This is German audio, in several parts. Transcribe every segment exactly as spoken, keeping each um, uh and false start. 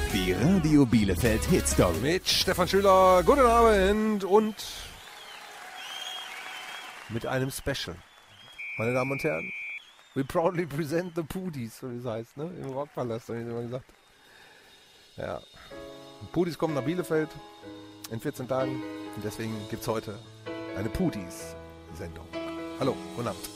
Die Radio Bielefeld Hit Story. Mit Stefan Schüler, guten Abend und mit einem Special. Meine Damen und Herren, we proudly present the Pudis, so wie es heißt, ne? Im Rockpalast, habe ich immer gesagt. Ja, Pudis kommen nach Bielefeld in vierzehn Tagen und deswegen gibt es heute eine Pudis-Sendung. Hallo, guten Abend.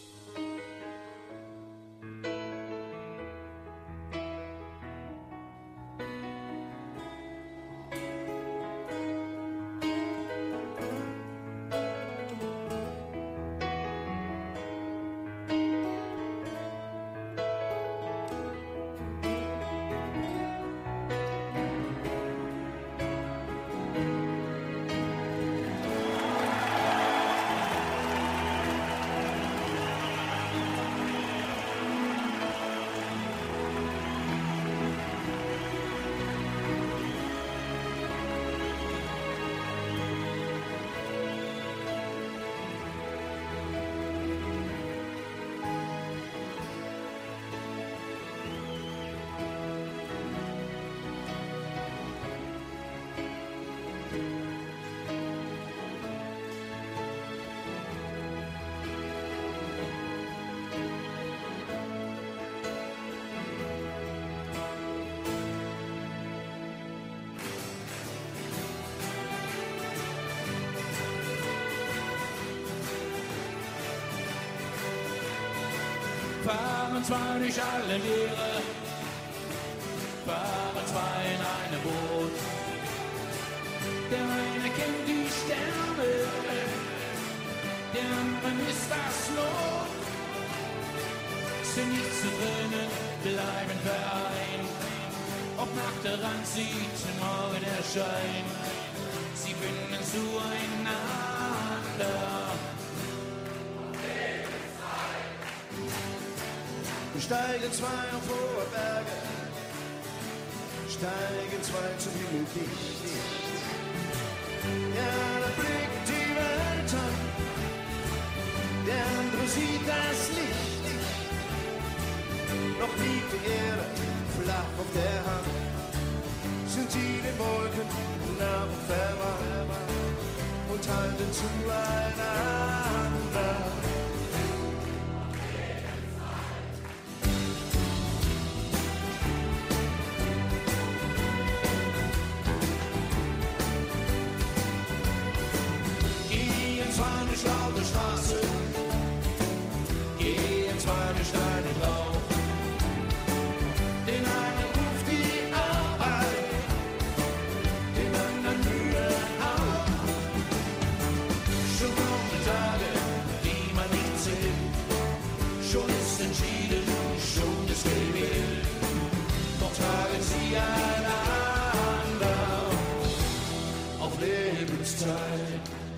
Fahren zwar nicht alle Meere, fahren zwei in einem Boot. Der eine kennt die Sterne, der andere ist das Not. Sind nicht zu trennen, bleiben vereint. Ob nach der Rand sieht, morgen erscheint, sie finden zueinander. Steigen zwei auf hohe Berge, steigen zwei zum Himmel dicht. Ja, da blickt die Welt an, der andere sieht das Licht. Noch liegt die Erde flach auf der Hand, sind sie den Wolken nah und verwandt und halten zueinander. Laute Straße, gehen zwei durch einen Lauf. Den einen ruft die Arbeit, den anderen Mühe auf. Schon kommen Tage, die man nicht zählt. Schon ist entschieden, schon ist gewählt. Doch tragen sie einander auf Lebenszeit.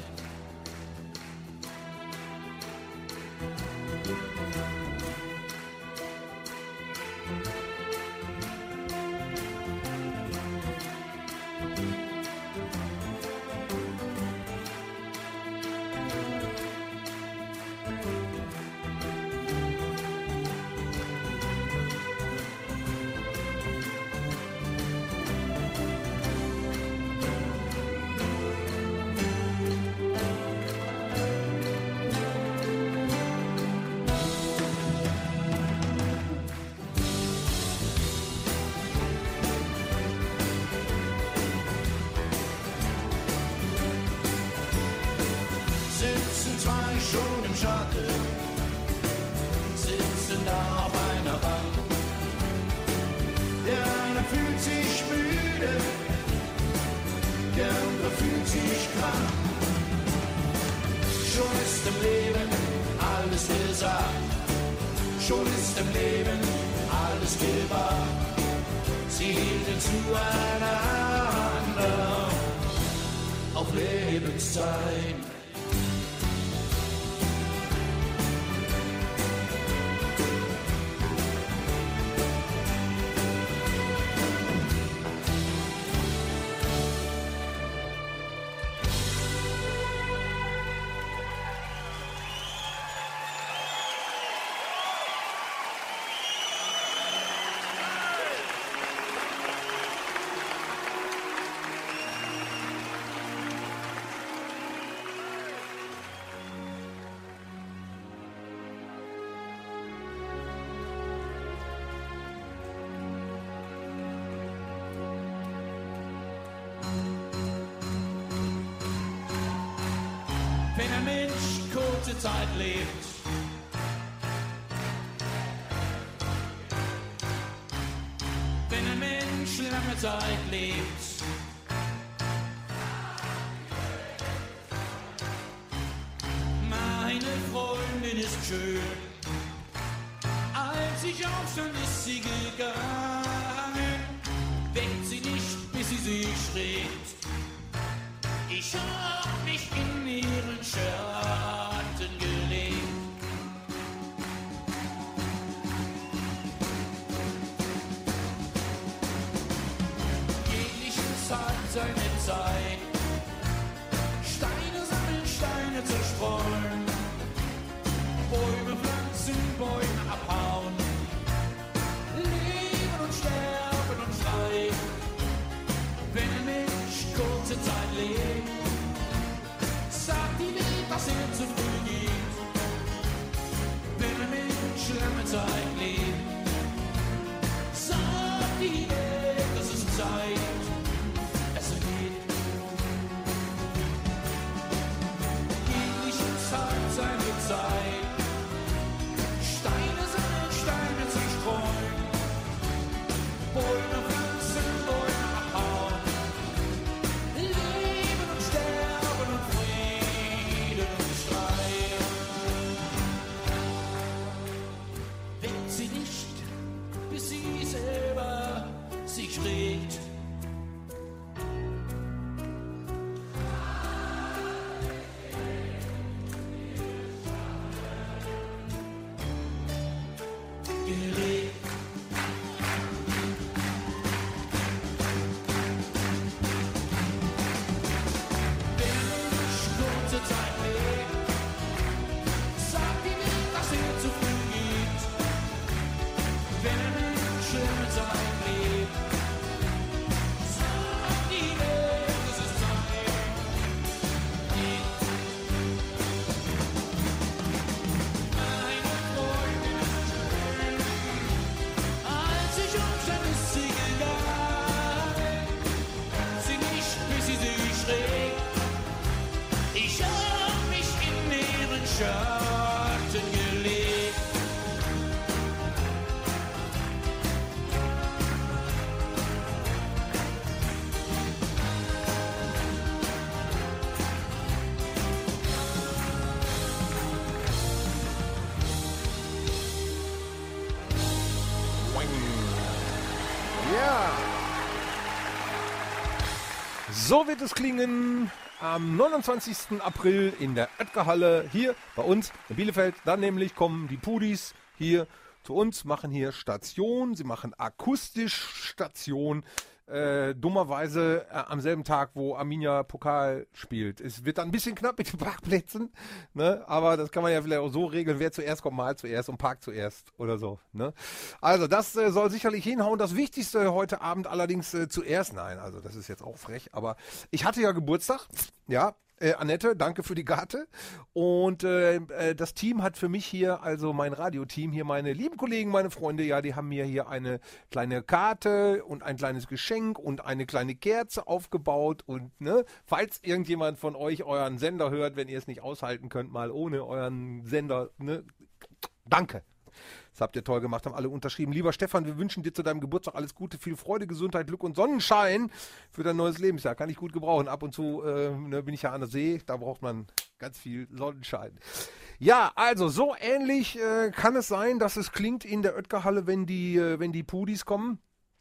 Schon ist im Leben alles gewahrt. Sie hielten zueinander auf Lebenszeit. kurze Zeit lebt. Wenn ein Mensch lange Zeit lebt. Meine Freundin ist schön, als ich aufstand, ist sie gegangen. Weckt sie nicht, bis sie sich schreckt. Ich hab mich in ihren Schatten gelegt. Jegliches hat seine Zeit. Steine sammeln, Steine zerstreuen. Bäume pflanzen, Bäume abhauen. Leben und sterben und frei. Wenn ein Mensch kurze Zeit lebt, sagt die Welt, dass er zu früh geht. Wenn ein Mensch lange Zeit lebt, sagt die Welt, dass es Zeit, es geht. Jegliches hat seine Zeit. Steine sammeln, Steine zerstreuen. Bäume pflanzen, Bäume abhauen. Leben und sterben und Frieden und Streit. Weckt sie nicht, bis sie selber sich regt. Gelegt. Wenn ein Mensch kurze Zeit lebt, sagt die Welt, dass er zu früh geht. Wenn ein Mensch lange Zeit lebt, sagt die Welt, dass es Zeit geht. Meine Freundin ist schön, als ich umstand, ist sie gegangen. Sie nicht, bis sie sich schräg. Ich hab mich in ihren Schatten gelegt. Ja. So wird es klingen am neunundzwanzigsten April in der Oetker-Halle hier bei uns in Bielefeld. Dann nämlich kommen die Pudis hier zu uns, machen hier Station. Sie machen akustisch Station. Äh, dummerweise äh, am selben Tag, wo Arminia Pokal spielt. Es wird dann ein bisschen knapp mit den Parkplätzen, ne? Aber das kann man ja vielleicht auch so regeln, wer zuerst kommt, mal zuerst und parkt zuerst oder so. Ne? Also das äh, soll sicherlich hinhauen. Das Wichtigste heute Abend allerdings äh, zuerst, nein, also das ist jetzt auch frech, aber ich hatte ja Geburtstag, ja, Äh, Annette, danke für die Karte. Und äh, äh, das Team hat für mich hier, also mein Radioteam hier, meine lieben Kollegen, meine Freunde, ja, die haben mir hier eine kleine Karte und ein kleines Geschenk und eine kleine Kerze aufgebaut. Und ne, falls irgendjemand von euch euren Sender hört, wenn ihr es nicht aushalten könnt, mal ohne euren Sender, ne, danke. Das habt ihr toll gemacht, haben alle unterschrieben. Lieber Stefan, wir wünschen dir zu deinem Geburtstag alles Gute, viel Freude, Gesundheit, Glück und Sonnenschein für dein neues Lebensjahr. Kann ich gut gebrauchen. Ab und zu äh, ne, bin ich ja an der See, da braucht man ganz viel Sonnenschein. Ja, also so ähnlich äh, kann es sein, dass es klingt in der Oetker-Halle, wenn die, äh, wenn die Pudis kommen.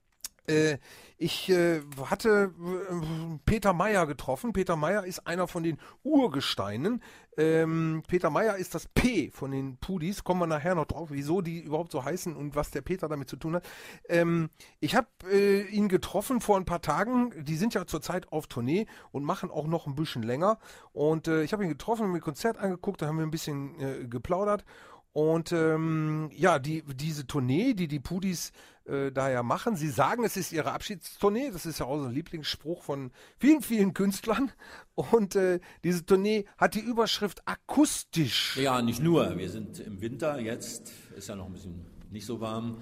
Äh, ich äh, hatte äh, Peter Meyer getroffen. Peter Meyer ist einer von den Urgesteinen. Ähm, Peter Meyer ist das P von den Pudis. Kommen wir nachher noch drauf, wieso die überhaupt so heißen und was der Peter damit zu tun hat. Ähm, ich habe äh, ihn getroffen vor ein paar Tagen. Die sind ja zurzeit auf Tournee und machen auch noch ein bisschen länger. Und äh, ich habe ihn getroffen, mir ein Konzert angeguckt, da haben wir ein bisschen äh, geplaudert. Und ähm, ja, die, diese Tournee, die die Pudis äh, daher machen, sie sagen, es ist ihre Abschiedstournee, das ist ja auch so ein Lieblingsspruch von vielen, vielen Künstlern. Und äh, diese Tournee hat die Überschrift akustisch. Ja, nicht nur, wir sind im Winter, jetzt ist ja noch ein bisschen nicht so warm,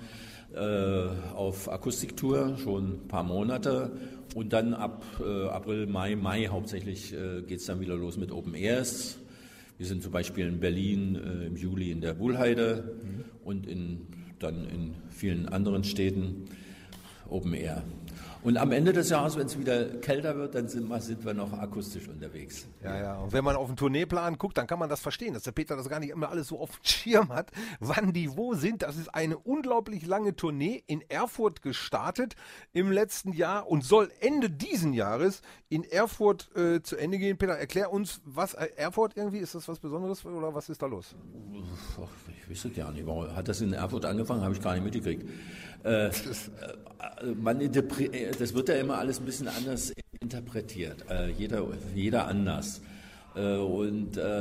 äh, auf Akustiktour, schon ein paar Monate. Und dann ab äh, April, Mai, Mai hauptsächlich äh, geht es dann wieder los mit Open Airs. Wir sind zum Beispiel in Berlin äh, im Juli in der Wuhlheide mhm. und in, dann in vielen anderen Städten Open Air. Und am Ende des Jahres, wenn es wieder kälter wird, dann sind wir, sind wir noch akustisch unterwegs. Ja, ja. Und wenn man auf den Tourneeplan guckt, dann kann man das verstehen, dass der Peter das gar nicht immer alles so auf dem Schirm hat, wann die wo sind. Das ist eine unglaublich lange Tournee in Erfurt gestartet im letzten Jahr und soll Ende diesen Jahres in Erfurt äh, zu Ende gehen. Peter, erklär uns, was äh, Erfurt irgendwie, ist das was Besonderes oder was ist da los? Ach, ich weiß es ja nicht. Warum hat das in Erfurt angefangen? Habe ich gar nicht mitgekriegt. Äh, äh, man das wird ja immer alles ein bisschen anders interpretiert, äh, jeder, jeder anders. Äh, und äh,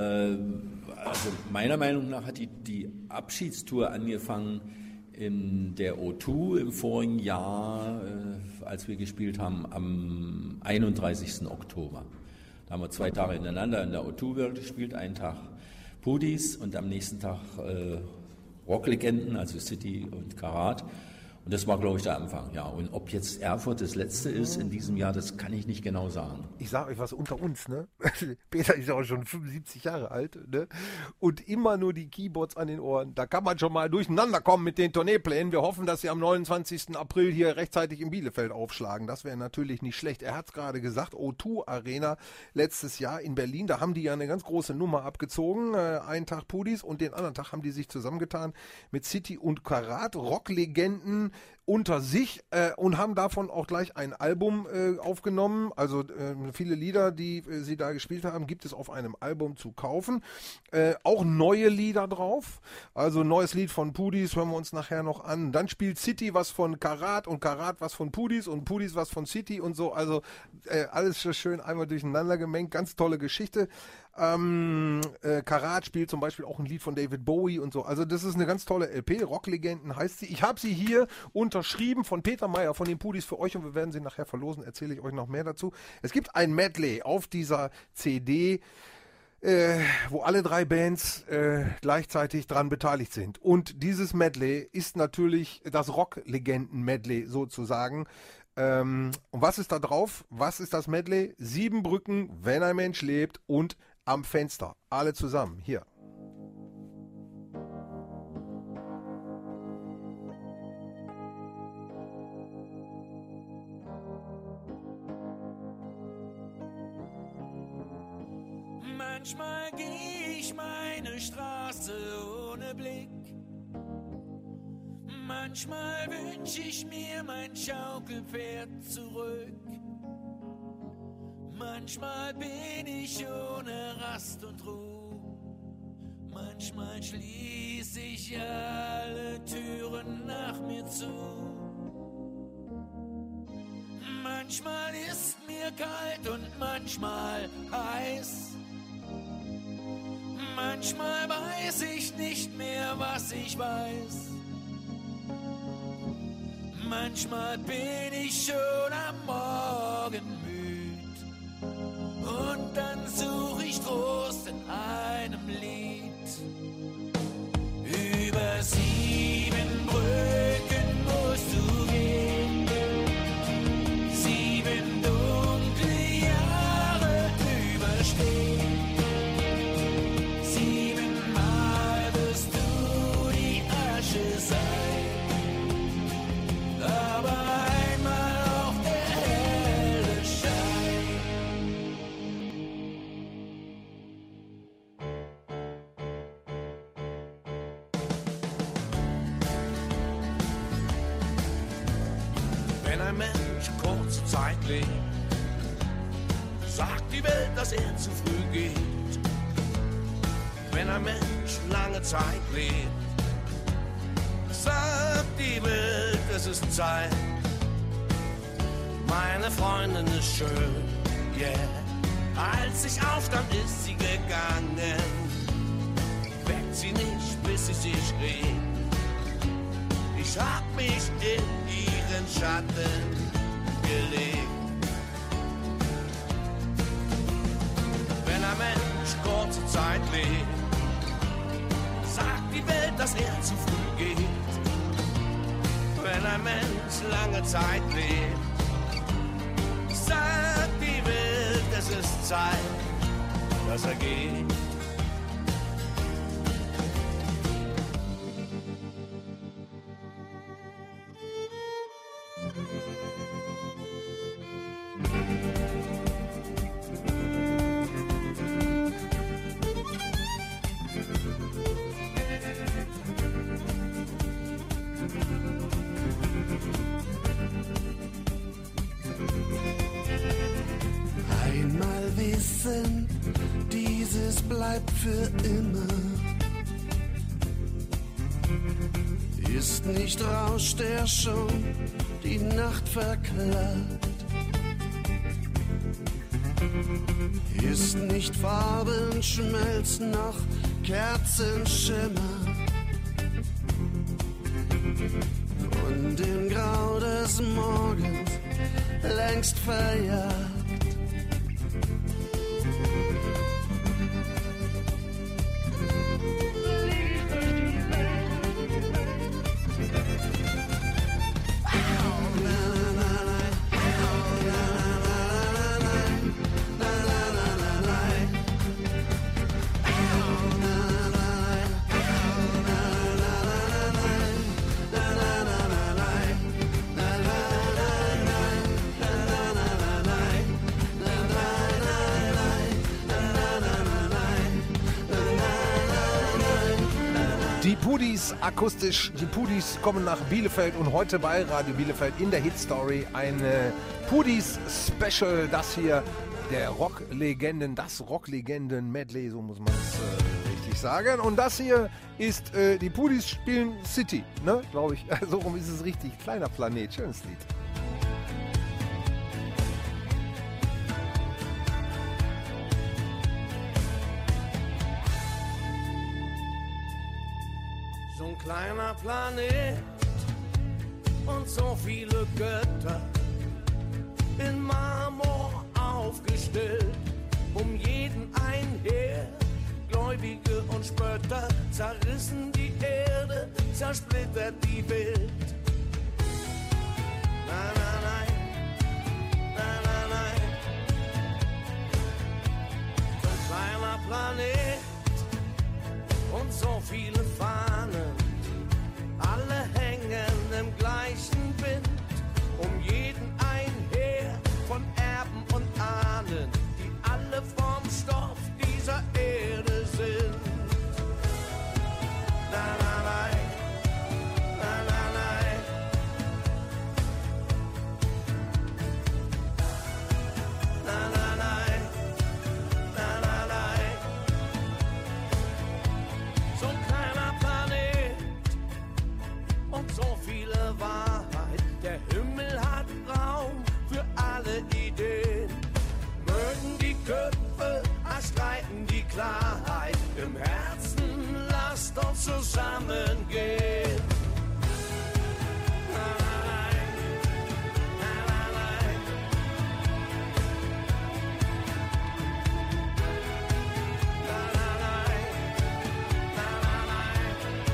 also meiner Meinung nach hat die, die Abschiedstour angefangen in der O zwei im vorigen Jahr, äh, als wir gespielt haben, am einunddreißigsten Oktober. Da haben wir zwei Tage hintereinander in der O zwei gespielt, einen Tag Pudis und am nächsten Tag äh, Rocklegenden, also City und Karat. Und das war, glaube ich, der Anfang, ja. Und ob jetzt Erfurt das letzte ist in diesem Jahr, das kann ich nicht genau sagen. Ich sage euch was unter uns, ne? Peter ist ja auch schon fünfundsiebzig Jahre alt, ne? Und immer nur die Keyboards an den Ohren. Da kann man schon mal durcheinander kommen mit den Tourneeplänen. Wir hoffen, dass sie am neunundzwanzigsten April hier rechtzeitig in Bielefeld aufschlagen. Das wäre natürlich nicht schlecht. Er hat es gerade gesagt, O zwei Arena letztes Jahr in Berlin. Da haben die ja eine ganz große Nummer abgezogen. Äh, einen Tag Pudis und den anderen Tag haben die sich zusammengetan mit City und Karat, Rocklegenden unter sich äh, und haben davon auch gleich ein Album äh, aufgenommen. Also äh, viele Lieder, die äh, sie da gespielt haben, gibt es auf einem Album zu kaufen. Äh, auch neue Lieder drauf. Also neues Lied von Pudis hören wir uns nachher noch an. Dann spielt City was von Karat und Karat was von Pudis und Pudis was von City und so. Also äh, alles schön einmal durcheinander gemengt. Ganz tolle Geschichte. Ähm, äh, Karat spielt zum Beispiel auch ein Lied von David Bowie und so. Also das ist eine ganz tolle L P. Rocklegenden heißt sie. Ich habe sie hier unterschrieben von Peter Meyer von den Pudis für euch und wir werden sie nachher verlosen. Erzähle ich euch noch mehr dazu. Es gibt ein Medley auf dieser C D, äh, wo alle drei Bands äh, gleichzeitig dran beteiligt sind. Und dieses Medley ist natürlich das Rocklegenden-Medley sozusagen. Ähm, und was ist da drauf? Was ist das Medley? Sieben Brücken, wenn ein Mensch lebt und Am Fenster. Alle zusammen. Hier. Manchmal geh ich meine Straße ohne Blick. Manchmal wünsch ich mir mein Schaukelpferd zurück. Manchmal bin ich ohne Rast und Ruhe. Manchmal schließ ich alle Türen nach mir zu. Manchmal ist mir kalt und manchmal heiß. Manchmal weiß ich nicht mehr, was ich weiß. Manchmal bin ich schon am Morgen müd und dann such ich Trost in einem Lied. Über sieben Brücken musst du gehen, sieben dunkle Jahre überstehen. Siebenmal wirst du die Asche sein. Zeit lebt, sagt die Welt, dass er zu früh geht. Wenn ein Mensch lange Zeit lebt, sagt die Welt, es ist Zeit. Meine Freundin ist schön, yeah. Als ich aufstand, ist sie gegangen. Weckt sie nicht, bis ich sie schrie. Ich hab mich in ihren Schatten gelegt. Wenn ein Mensch kurze Zeit lebt, sagt die Welt, dass er zu früh geht. Wenn ein Mensch lange Zeit lebt, sagt die Welt, es ist Zeit, dass er geht. bleibt für immer. Ist nicht Rausch, der schon die Nacht verklagt. Ist nicht Farbenschmelz noch Kerzenschimmer. Und im Grau des Morgens längst verjagt. Die Pudis akustisch, die Pudis kommen nach Bielefeld und heute bei Radio Bielefeld in der Hitstory eine Pudis-Special. Das hier der Rocklegenden, das Rocklegenden-Medley, so muss man es äh, richtig sagen. Und das hier ist, äh, die Pudis spielen City, ne, glaube ich. So rum ist es richtig. Kleiner Planet, schönes Lied. So ein kleiner Planet und so viele Götter in Marmor aufgestellt, um jeden ein Heer, Gläubige und Spötter, zerrissen die Erde, zersplittert die Welt. Nein, nein, nein, nein, nein, nein. So ein kleiner Planet und so viele Fahnen, alle hängen im gleichen Wind, um jeden ein Heer von Erben und Ahnen, die alle vom Stoff dieser Erde sind. Nein, nein, nein, nein, nein, nein. Nein, nein, nein, nein, nein, nein. So ein kleiner Planet und so viele Wahrheit. Der Himmel hat Raum für alle Ideen. Mögen die Köpfe erstreiten die Klarheit. Im Herzen lasst uns zusammengehen. Nein, nein, nein, nein. Nein, nein, nein. Nein, nein, nein.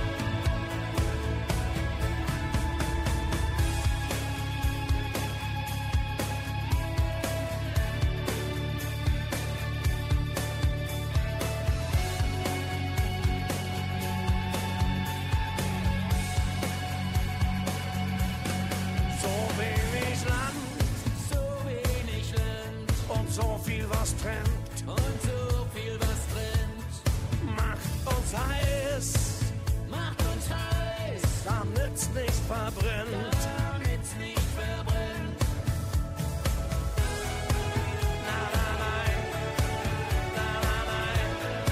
So wenig Land, So wenig Land und so viel was trennt, und so viel was trennt, macht uns heiß, macht uns heiß, damit's nicht verbrennt. damit's nicht verbrennt. Nein, nein, nein, nein, nein, nein.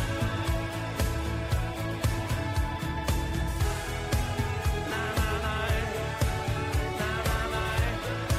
Nein, nein, nein, nein, nein, nein.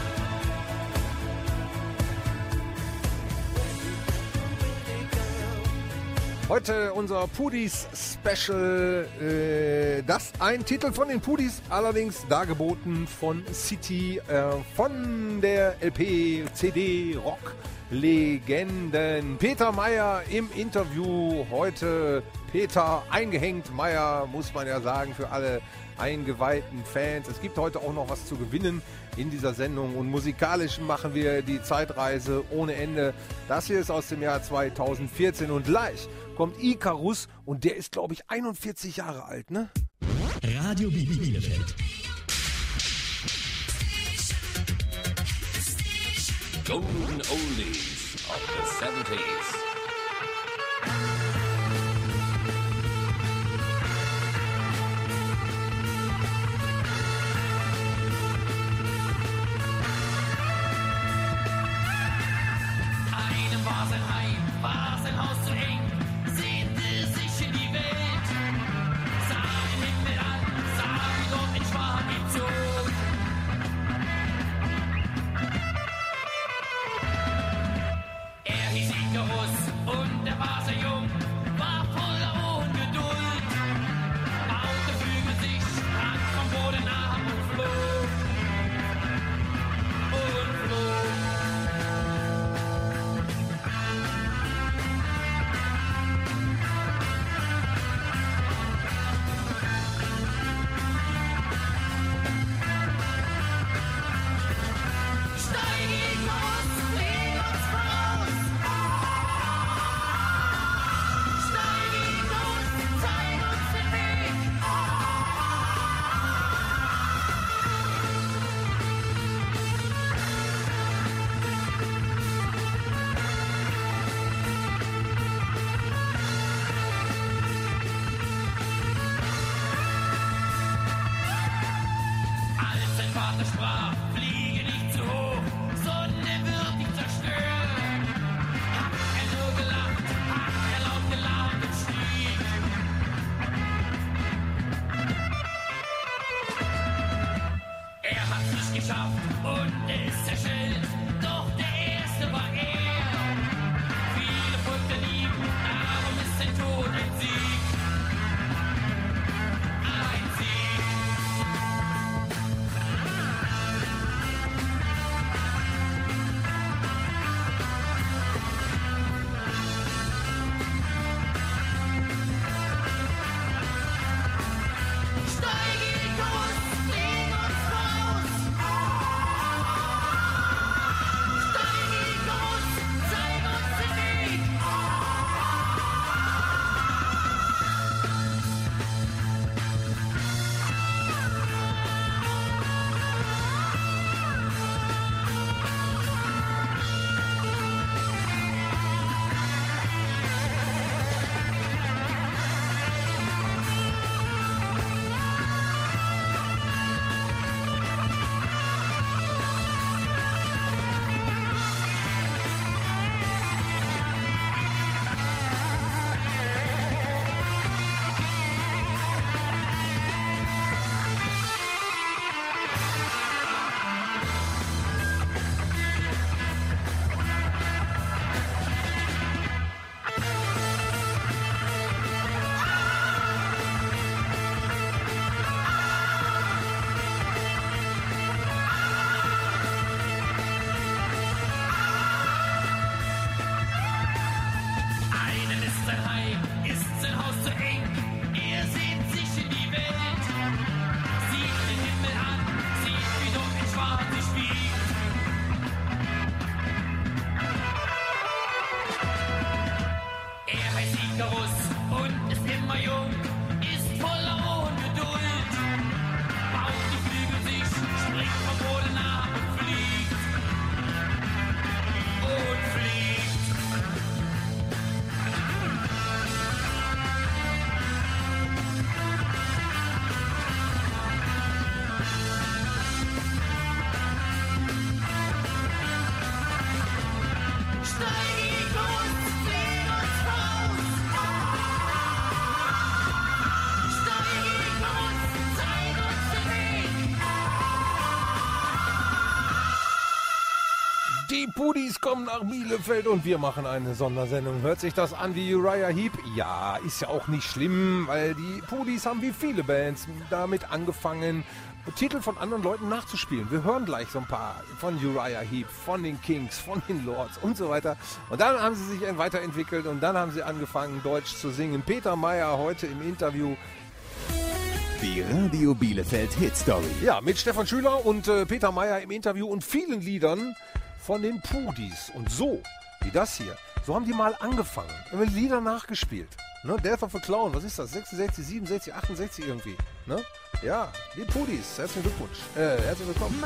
Heute unser Pudis Special, äh, das ein Titel von den Pudis, allerdings dargeboten von City, äh, von der L P C D Rock Legenden. Peter Mayer im Interview heute. Peter eingehängt, Mayer muss man ja sagen, für alle eingeweihten Fans. Es gibt heute auch noch was zu gewinnen in dieser Sendung und musikalisch machen wir die Zeitreise ohne Ende. Das hier ist aus dem Jahr zweitausendvierzehn und gleich kommt Icarus und der ist, glaube ich, einundvierzig Jahre alt, ne? Radio Bielefeld. Golden Oldies of the seventies. Einem war sein Heim, war sein Haus zu eng. Sehnte Die Pudis kommen nach Bielefeld und wir machen eine Sondersendung. Hört sich das an wie Uriah Heep? Ja, ist ja auch nicht schlimm, weil die Pudis haben wie viele Bands damit angefangen, Titel von anderen Leuten nachzuspielen. Wir hören gleich so ein paar von Uriah Heep, von den Kings, von den Lords und so weiter. Und dann haben sie sich weiterentwickelt und dann haben sie angefangen, Deutsch zu singen. Peter Mayer heute im Interview. Die Radio Bielefeld Hit Story. Ja, mit Stefan Schüler und äh, Peter Mayer im Interview und vielen Liedern von den Pudis. Und so, wie das hier, so haben die mal angefangen. Haben wir Lieder nachgespielt. Ne? Death of a Clown, was ist das? sechsundsechzig, siebenundsechzig, achtundsechzig irgendwie. Ne? Ja, die Pudis. Herzlichen Glückwunsch. Äh, herzlich willkommen.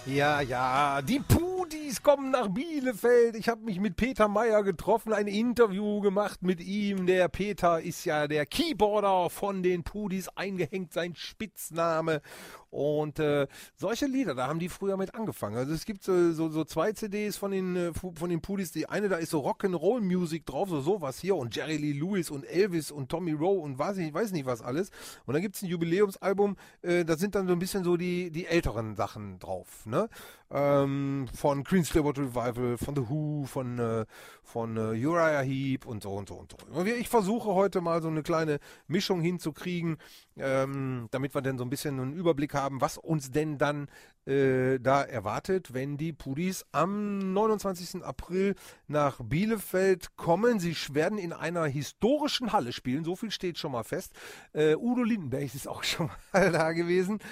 Ja, ja, die Pudis kommen nach Bielefeld. Ich habe mich mit Peter Meyer getroffen, ein Interview gemacht mit ihm. Der Peter ist ja der Keyboarder von den Pudis, eingehängt sein Spitzname. Und äh, solche Lieder, da haben die früher mit angefangen. Also es gibt so, so, so zwei C Ds von den, äh, von den Pudis. Die eine, da ist so Rock'n'Roll-Music drauf, so sowas hier. Und Jerry Lee Lewis und Elvis und Tommy Rowe und weiß ich weiß nicht was alles. Und dann gibt es ein Jubiläumsalbum, äh, da sind dann so ein bisschen so die, die älteren Sachen drauf, ne? Ähm, von Creedence Clearwater Revival, von The Who, von, äh, von äh, Uriah Heep und so und so und so. Ich versuche heute mal so eine kleine Mischung hinzukriegen, ähm, damit wir dann so ein bisschen einen Überblick haben, was uns denn dann äh, da erwartet, wenn die Pudis am neunundzwanzigsten April nach Bielefeld kommen. Sie werden in einer historischen Halle spielen, so viel steht schon mal fest. Äh, Udo Lindenberg ist auch schon mal da gewesen.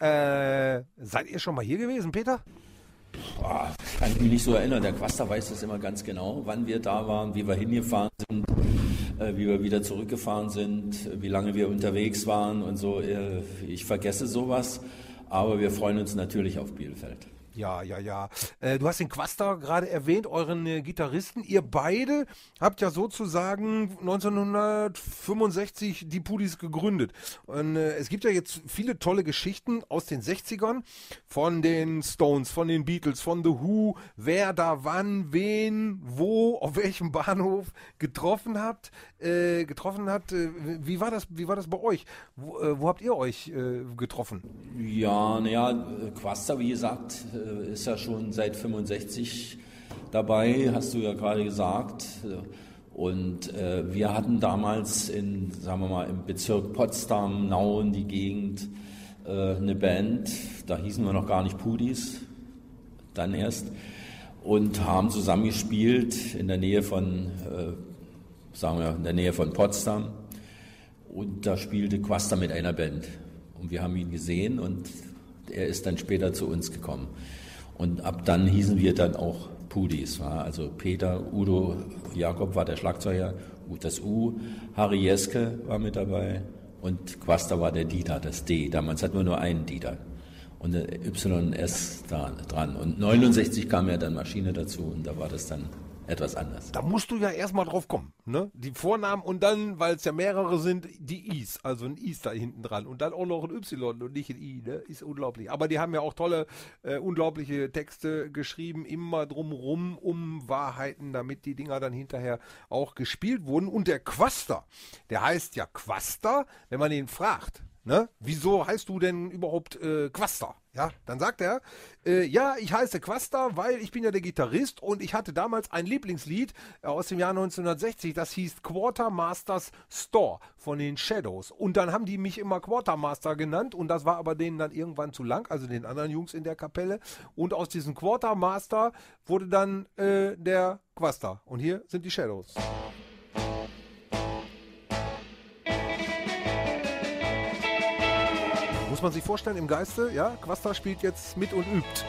Äh, seid ihr schon mal hier gewesen, Peter? Boah, kann ich mich nicht so erinnern. Der Quaster weiß das immer ganz genau, wann wir da waren, wie wir hingefahren sind, äh, wie wir wieder zurückgefahren sind, wie lange wir unterwegs waren und so. Äh, ich vergesse sowas, aber wir freuen uns natürlich auf Bielefeld. Ja, ja, ja. Äh, du hast den Quaster gerade erwähnt, euren äh, Gitarristen. Ihr beide habt ja sozusagen neunzehnhundertfünfundsechzig die Pudis gegründet. Und äh, es gibt ja jetzt viele tolle Geschichten aus den sechzigern von den Stones, von den Beatles, von The Who, wer da wann, wen, wo, auf welchem Bahnhof getroffen habt, äh, getroffen hat. Äh, wie war das, wie war das bei euch? Wo, äh, wo habt ihr euch äh, getroffen? Ja, naja, Quaster, wie gesagt, ist ja schon seit fünfundsechzig dabei, hast du ja gerade gesagt. Und äh, wir hatten damals in, sagen wir mal, im Bezirk Potsdam, Nauen, die Gegend, äh, eine Band, da hießen wir noch gar nicht Pudis, dann erst, und haben zusammen gespielt in der Nähe von, äh, sagen wir, in der Nähe von Potsdam. Und da spielte Quaster mit einer Band. Und wir haben ihn gesehen und er ist dann später zu uns gekommen. Und ab dann hießen wir dann auch Pudis. Also Peter, Udo, Jakob war der Schlagzeuger, das U, Harry Jeske war mit dabei und Quaster war der Dieter, das D. Damals hatten wir nur einen Dieter und eine Y S da dran. Und neunundsechzig kam ja dann Maschine dazu und da war das dann etwas anders. Da musst du ja erstmal drauf kommen, ne? Die Vornamen und dann, weil es ja mehrere sind, die Is, also ein Is da hinten dran und dann auch noch ein Y und nicht ein I, ne? Ist unglaublich. Aber die haben ja auch tolle, äh, unglaubliche Texte geschrieben, immer drumrum um Wahrheiten, damit die Dinger dann hinterher auch gespielt wurden. Und der Quaster, der heißt ja Quaster, wenn man ihn fragt, ne? Wieso heißt du denn überhaupt äh, Quaster? Ja, dann sagt er, äh, ja, ich heiße Quaster, weil ich bin ja der Gitarrist und ich hatte damals ein Lieblingslied äh, aus dem Jahr neunzehnhundertsechzig, das hieß Quartermasters Store von den Shadows. Und dann haben die mich immer Quartermaster genannt und das war aber denen dann irgendwann zu lang, also den anderen Jungs in der Kapelle. Und aus diesem Quartermaster wurde dann äh, der Quaster. Und hier sind die Shadows. Muss man sich vorstellen im Geiste, ja, Quaster spielt jetzt mit und übt.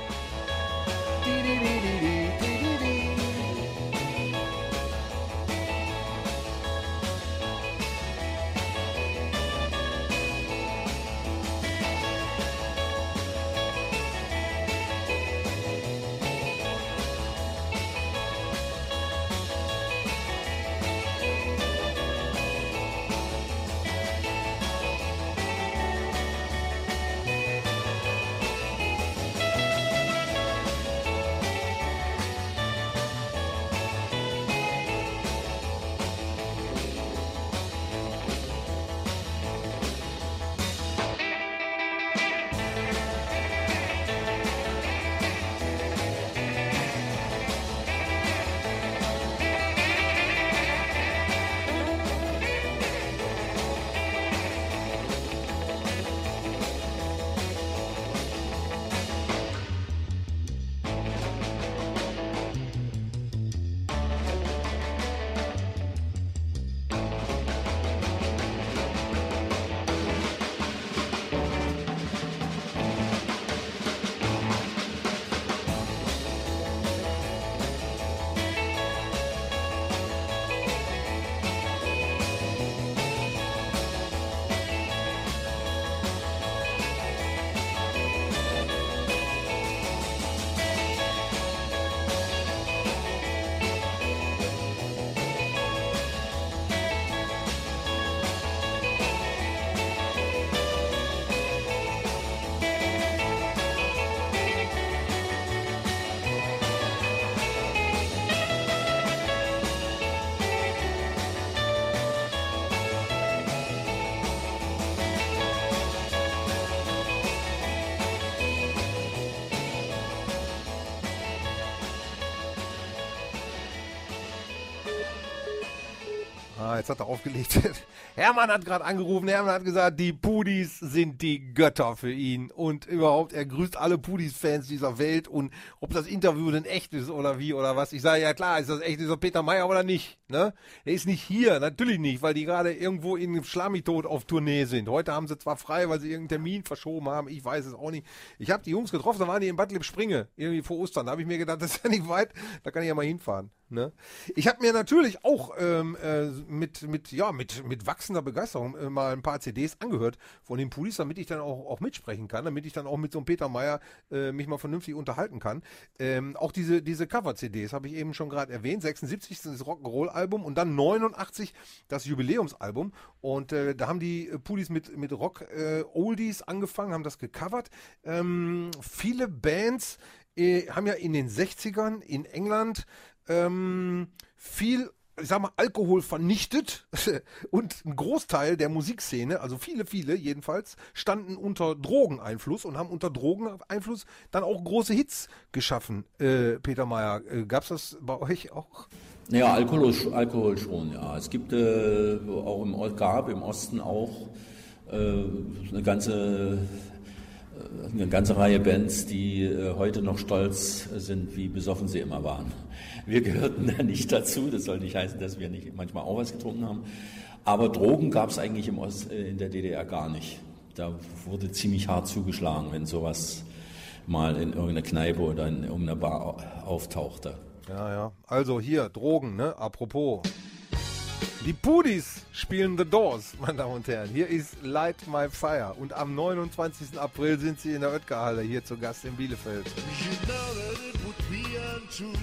Ah, jetzt hat er aufgelegt. Hermann hat gerade angerufen. Hermann hat gesagt, die Pudis sind die Götter für ihn. Und überhaupt, er grüßt alle Pudis-Fans dieser Welt. Und ob das Interview denn echt ist oder wie oder was. Ich sage, ja klar, ist das echt, ist das Peter Mayer oder nicht? Ne? Er ist nicht hier, natürlich nicht, weil die gerade irgendwo in Schlammitod auf Tournee sind. Heute haben sie zwar frei, weil sie irgendeinen Termin verschoben haben. Ich weiß es auch nicht. Ich habe die Jungs getroffen, da waren die in Bad Lippspringe, irgendwie vor Ostern. Da habe ich mir gedacht, das ist ja nicht weit, da kann ich ja mal hinfahren. Ne? Ich habe mir natürlich auch ähm, äh, mit, mit, ja, mit, mit wachsender Begeisterung äh, mal ein paar C Ds angehört von den Pudis, damit ich dann auch, auch mitsprechen kann, damit ich dann auch mit so einem Peter Mayer äh, mich mal vernünftig unterhalten kann. Ähm, auch diese, diese Cover-C Ds habe ich eben schon gerade erwähnt. sechsundsiebzig ist das Rock'n'Roll-Album und dann neunundachtzig das Jubiläumsalbum. Und äh, da haben die Pudis mit, mit Rock-Oldies äh, angefangen, haben das gecovert. Ähm, viele Bands äh, haben ja in den sechzigern in England ähm, viel, ich sag mal, Alkohol vernichtet und ein Großteil der Musikszene, also viele, viele jedenfalls, standen unter Drogeneinfluss und haben unter Drogeneinfluss dann auch große Hits geschaffen. Äh, Peter Mayer, äh, gab's das bei euch auch? Naja, Alkohol, Alkohol schon, ja. Es gibt äh, auch im, gab im Osten auch äh, eine ganze eine ganze Reihe Bands, die äh, heute noch stolz sind, wie besoffen sie immer waren. Wir gehörten da nicht dazu, das soll nicht heißen, dass wir nicht manchmal auch was getrunken haben, aber Drogen gab es eigentlich im Ost, äh, in der D D R gar nicht. Da wurde ziemlich hart zugeschlagen, wenn sowas mal in irgendeiner Kneipe oder in irgendeiner Bar auftauchte. Ja, ja, also hier, Drogen, ne, apropos. Die Pudis spielen The Doors, meine Damen und Herren. Hier ist Light My Fire. Und am neunundzwanzigsten April sind sie in der Oetker-Halle hier zu Gast in Bielefeld. You know that it would be untrue.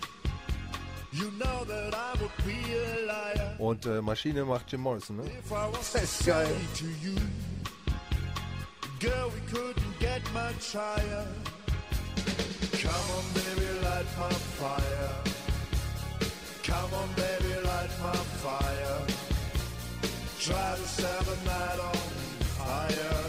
You know that I would be a liar. Und äh, Maschine macht Jim Morrison, ne? If I was Das ist geil. to you, girl, we couldn't get much higher. Come on, baby, light my fire. Come on, baby, light my fire. Try to set the night on fire.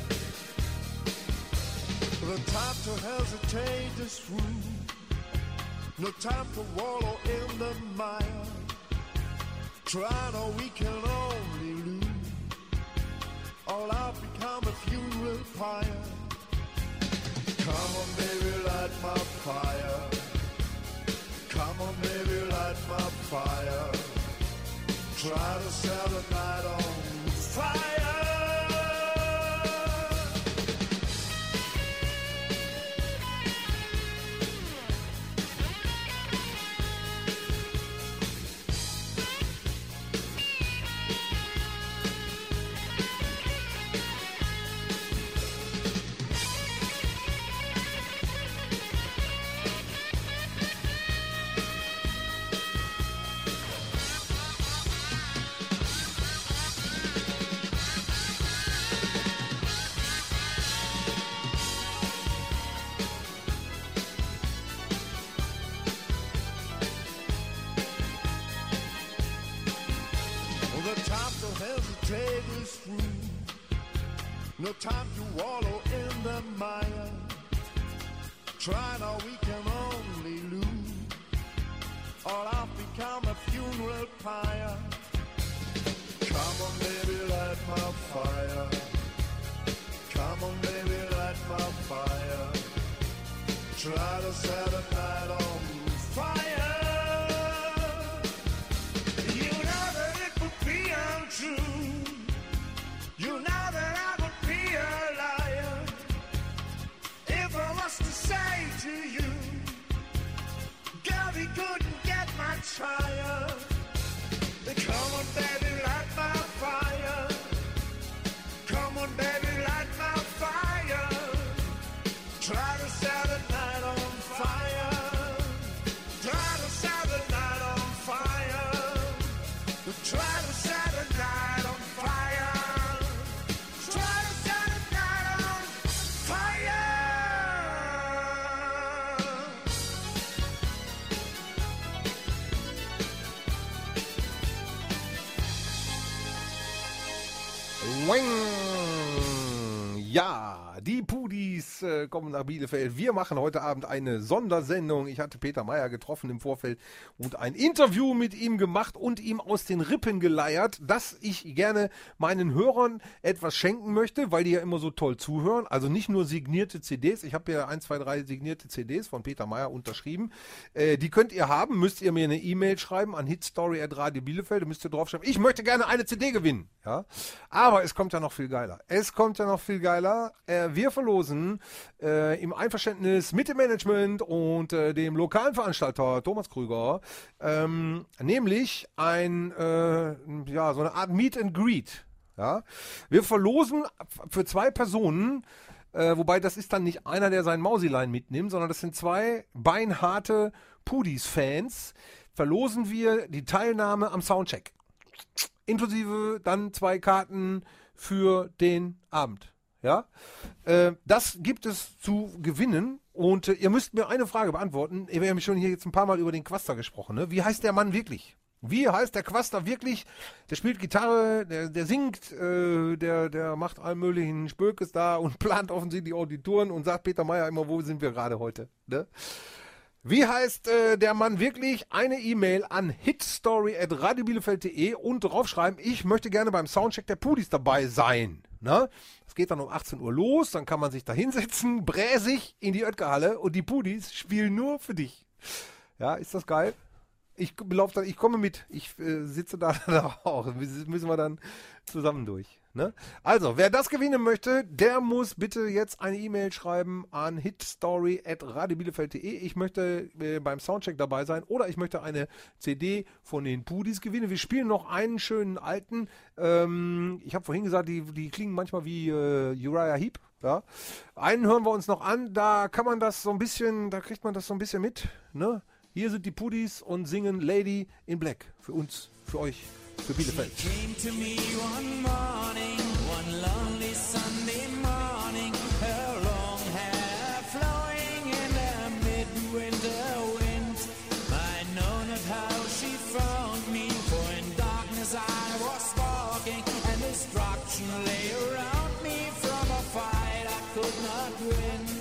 The time to hesitate is through. No time to wallow in the mire. Try no, we can only lose. All I've become a funeral pyre. Come on, baby, light my fire. Come on, baby, light my fire. Try to set the night on fire. No time to wallow in the mire. Try now, we can only lose. All I've become a funeral pyre. Come on, baby, light my fire. Come on, baby, light my fire. Try to set a night on fire. You know that it would be untrue. You know that I would be a liar if I was to say to you, girl, we couldn't get much higher. Come on, baby, light my fire. Come on, baby, light my fire. Try to set the night on fire. Try to set the night on fire. Try to set the night on fire. Ja, die Pudis Pudis äh, kommen nach Bielefeld. Wir machen heute Abend eine Sondersendung. Ich hatte Peter Mayer getroffen im Vorfeld und ein Interview mit ihm gemacht und ihm aus den Rippen geleiert, dass ich gerne meinen Hörern etwas schenken möchte, weil die ja immer so toll zuhören. Also nicht nur signierte C Ds. Ich habe ja ein, zwei, drei signierte C Ds von Peter Mayer unterschrieben. Äh, die könnt ihr haben. Müsst ihr mir eine E-Mail schreiben an hitstory at radio bielefeld. Da müsst ihr draufschreiben, ich möchte gerne eine C D gewinnen. Ja? Aber es kommt ja noch viel geiler. Es kommt ja noch viel geiler. Äh, wir verlosen äh, im Einverständnis mit dem Management und äh, dem lokalen Veranstalter Thomas Krüger ähm, nämlich ein, äh, ja, so eine Art Meet and Greet. Ja? Wir verlosen für zwei Personen, äh, wobei das ist dann nicht einer, der seinen Mausilein mitnimmt, sondern das sind zwei beinharte Pudis-Fans, verlosen wir die Teilnahme am Soundcheck. Inklusive dann zwei Karten für den Abend. Ja, äh, das gibt es zu gewinnen und äh, ihr müsst mir eine Frage beantworten. Wir haben schon hier jetzt ein paar Mal über den Quaster gesprochen. Ne? Wie heißt der Mann wirklich? Wie heißt der Quaster wirklich? Der spielt Gitarre, der, der singt, äh, der, der macht allen möglichen Spökes da und plant offensichtlich auch die Touren und sagt Peter Mayer immer, wo sind wir gerade heute? Ne? Wie heißt äh, der Mann wirklich? Eine E-Mail an hitstory at radio bielefeld punkt de und draufschreiben, ich möchte gerne beim Soundcheck der Pudis dabei sein. Ne? Das geht dann um achtzehn Uhr los, dann kann man sich da hinsetzen, bräsig in die Oetkerhalle und die Pudis spielen nur für dich. Ja, ist das geil? Ich, dann, ich komme mit, ich äh, sitze da, da auch, müssen wir dann zusammen durch. Ne? Also, wer das gewinnen möchte, der muss bitte jetzt eine E-Mail schreiben an hitstory at radio bielefeld punkt de. Ich möchte äh, beim Soundcheck dabei sein oder ich möchte eine C D von den Pudis gewinnen. Wir spielen noch einen schönen alten. Ähm, ich habe vorhin gesagt, die, die klingen manchmal wie äh, Uriah Heep. Ja? Einen hören wir uns noch an. Da kann man das so ein bisschen, da kriegt man das so ein bisschen mit. Ne? Hier sind die Pudis und singen Lady in Black. Für uns, für euch, für Bielefeld. She came to me one morning, one lonely Sunday morning, her long hair flowing in the midwinter wind. I know not how she found me, for in darkness I was walking, and destruction lay around me from a fight I could not win.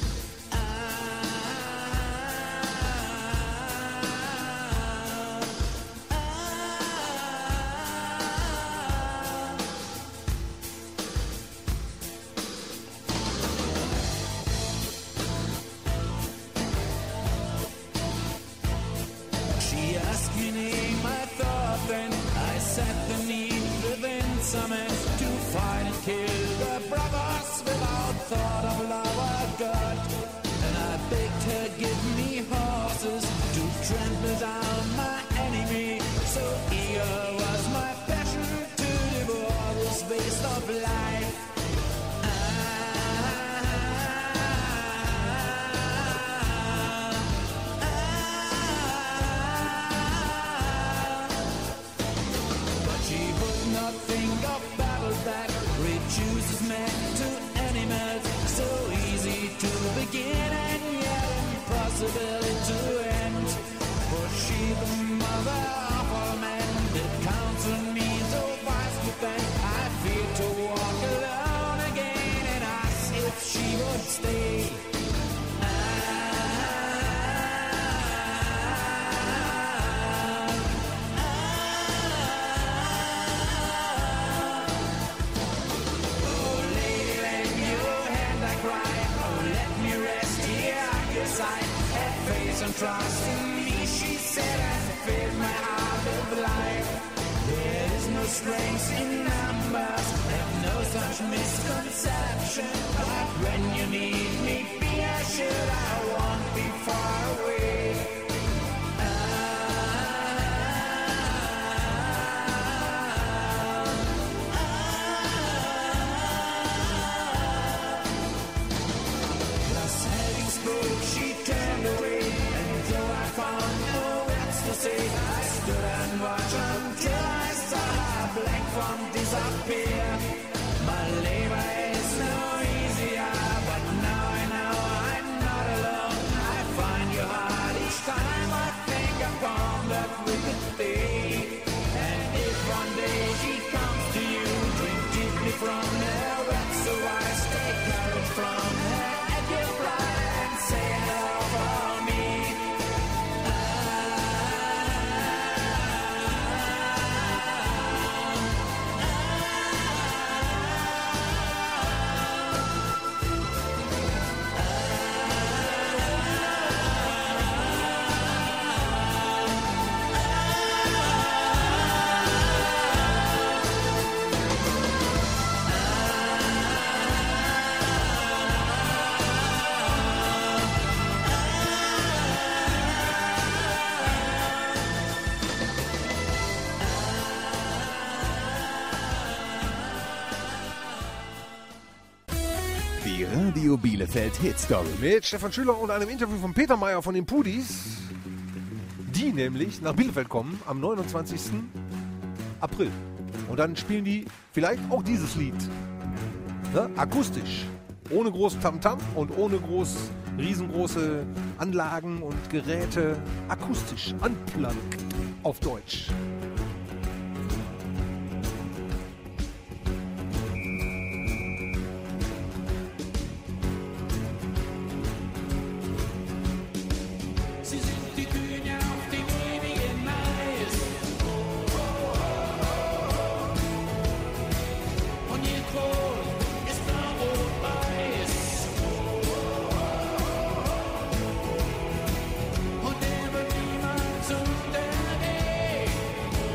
To fight and kill the brothers without thought of love or God. And I begged her, give me horses to trample down my enemy. So eager was my passion to devour this waste of life. Chooses men to animals, so easy to begin and yet impossible to end. For she, the mother of all men, did counsel me so wise within. I fear to walk alone again and ask if she would stay. And trust in me, she said, and filled my heart with life. There is no strength in numbers, and no such misconception. But when you need me, be assured I won't be far away. Thus having spoke, she turned away. I stood and watched until I saw her black form disappear. My labor is no easier, but now I know I'm not alone. I find you hard each time I think upon that wicked day. And if one day she comes to you, drink deeply from her, that's so wise, take courage from her. Radio Bielefeld Hit Story. Mit Stefan Schüler und einem Interview von Peter Mayer von den Pudis, die nämlich nach Bielefeld kommen am neunundzwanzigsten April. Und dann spielen die vielleicht auch dieses Lied. Ne? Akustisch. Ohne groß Tamtam und ohne groß riesengroße Anlagen und Geräte. Akustisch. Unplugged auf Deutsch. Sie sind die Kühne auf dem ewigen Eis. Und ihr Brot ist blau-rot-weiß. Und er wird niemals untergehen.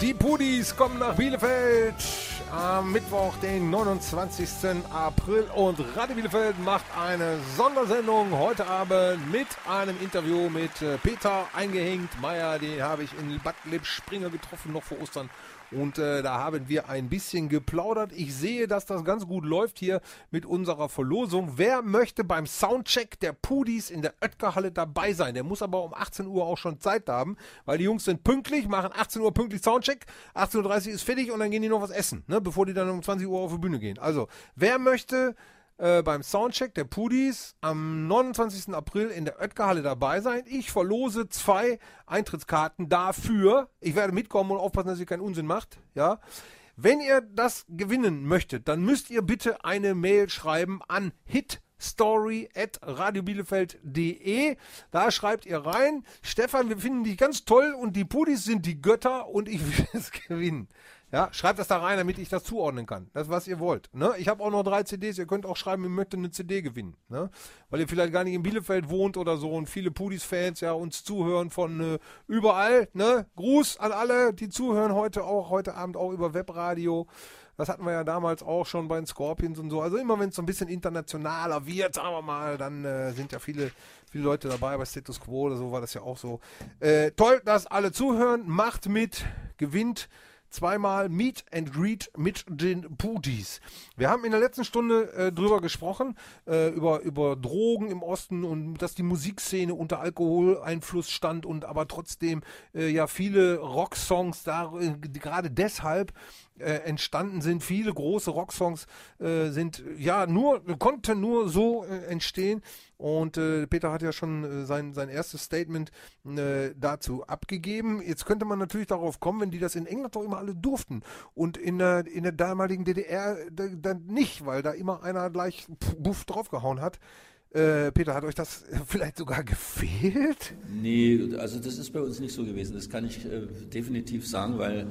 Die Pudis kommen nach Bielefeld am Mittwoch, den neunundzwanzigsten April und Radio Bielefeld macht eine Sondersendung heute Abend mit einem Interview mit Peter Eingehängt Meier, den habe ich in Bad Lippspringe getroffen, noch vor Ostern. Und äh, da haben wir ein bisschen geplaudert. Ich sehe, dass das ganz gut läuft hier mit unserer Verlosung. Wer möchte beim Soundcheck der Pudis in der Oetker-Halle dabei sein? Der muss aber um achtzehn Uhr auch schon Zeit haben, weil die Jungs sind pünktlich, machen achtzehn Uhr pünktlich Soundcheck. achtzehn Uhr dreißig ist fertig und dann gehen die noch was essen, ne, bevor die dann um zwanzig Uhr auf die Bühne gehen. Also, wer möchte äh, beim Soundcheck der Pudis am neunundzwanzigsten April in der Oetker-Halle dabei sein? Ich verlose zwei Eintrittskarten dafür. Ich werde mitkommen und aufpassen, dass ihr keinen Unsinn macht. Ja. Wenn ihr das gewinnen möchtet, dann müsst ihr bitte eine Mail schreiben an hitstory at radiobielefeld punkt de. Da schreibt ihr rein: Stefan, wir finden dich ganz toll und die Pudis sind die Götter und ich will es gewinnen. Ja, schreibt das da rein, damit ich das zuordnen kann. Das, was ihr wollt. Ne? Ich habe auch noch drei C Ds. Ihr könnt auch schreiben, ihr möchtet eine C D gewinnen. Ne? Weil ihr vielleicht gar nicht in Bielefeld wohnt oder so und viele Pudis-Fans ja uns zuhören von äh, überall. Ne? Gruß an alle, die zuhören heute auch, heute Abend auch über Webradio. Das hatten wir ja damals auch schon bei den Scorpions und so. Also immer, wenn es so ein bisschen internationaler wird, sagen wir mal, dann äh, sind ja viele, viele Leute dabei. Bei Status Quo oder so war das ja auch so. Äh, toll, dass alle zuhören. Macht mit, gewinnt zweimal Meet and Greet mit den Pudis. Wir haben in der letzten Stunde äh, drüber gesprochen, äh, über, über Drogen im Osten und dass die Musikszene unter Alkoholeinfluss stand und aber trotzdem äh, ja viele Rocksongs da äh, gerade deshalb äh, entstanden sind. Viele große Rocksongs äh, sind ja nur, konnten nur so äh, entstehen. Und äh, Peter hat ja schon äh, sein, sein erstes Statement äh, dazu abgegeben. Jetzt könnte man natürlich darauf kommen, wenn die das in England doch immer alle durften und in der, in der damaligen D D R dann nicht, weil da immer einer gleich buff draufgehauen hat. Äh, Peter, hat euch das vielleicht sogar gefehlt? Nee, also das ist bei uns nicht so gewesen. Das kann ich äh, definitiv sagen, weil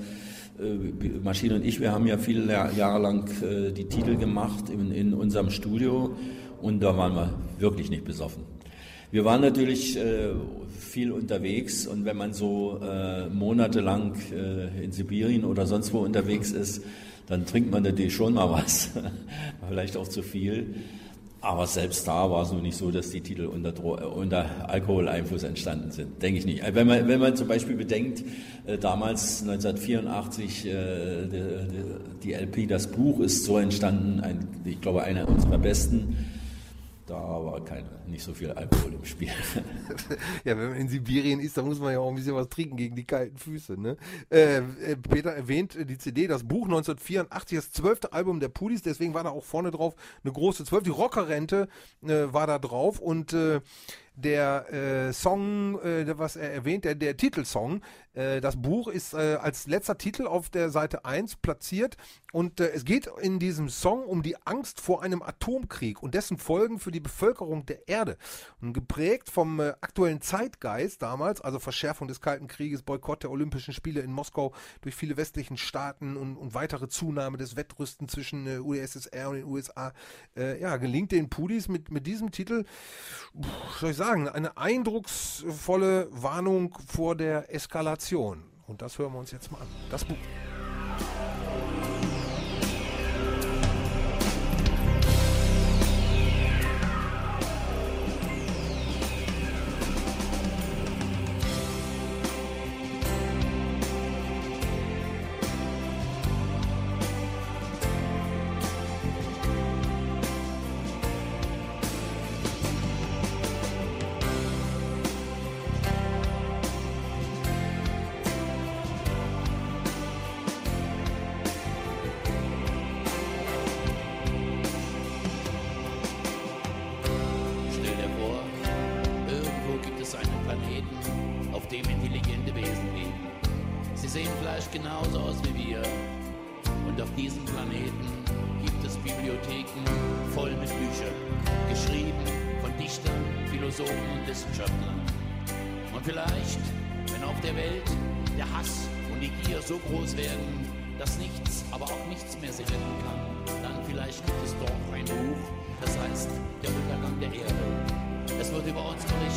äh, Maschine und ich, wir haben ja viele Jahre lang äh, die Titel gemacht in, in unserem Studio. Und da waren wir wirklich nicht besoffen. Wir waren natürlich äh, viel unterwegs und wenn man so äh, monatelang äh, in Sibirien oder sonst wo unterwegs ist, dann trinkt man natürlich schon mal was, vielleicht auch zu viel. Aber selbst da war es noch nicht so, dass die Titel unter, Dro- äh, unter Alkoholeinfluss entstanden sind. Denke ich nicht. Wenn man, wenn man zum Beispiel bedenkt, äh, damals neunzehnhundertvierundachtzig äh, die, die L P Das Buch ist so entstanden, ein, ich glaube einer unserer besten. Da war kein, nicht so viel Alkohol im Spiel. Ja, wenn man in Sibirien ist, dann muss man ja auch ein bisschen was trinken gegen die kalten Füße. Ne? Äh, Peter erwähnt die C D, das Buch neunzehnhundertvierundachtzig, das zwölfte Album der Pudis, deswegen war da auch vorne drauf eine große zwölf. Die Rockerrente äh, war da drauf und äh, der äh, Song, äh, was er erwähnt, der, der Titelsong, äh, das Buch ist äh, als letzter Titel auf der Seite eins platziert und äh, es geht in diesem Song um die Angst vor einem Atomkrieg und dessen Folgen für die Bevölkerung der Erde. Und geprägt vom äh, aktuellen Zeitgeist damals, also Verschärfung des Kalten Krieges, Boykott der Olympischen Spiele in Moskau durch viele westlichen Staaten und, und weitere Zunahme des Wettrüsten zwischen äh, U d S S R und den U S A, äh, ja, gelingt den Pudis mit, mit diesem Titel, pff, soll ich sagen, eine eindrucksvolle Warnung vor der Eskalation. Und das hören wir uns jetzt mal an. Das Buch.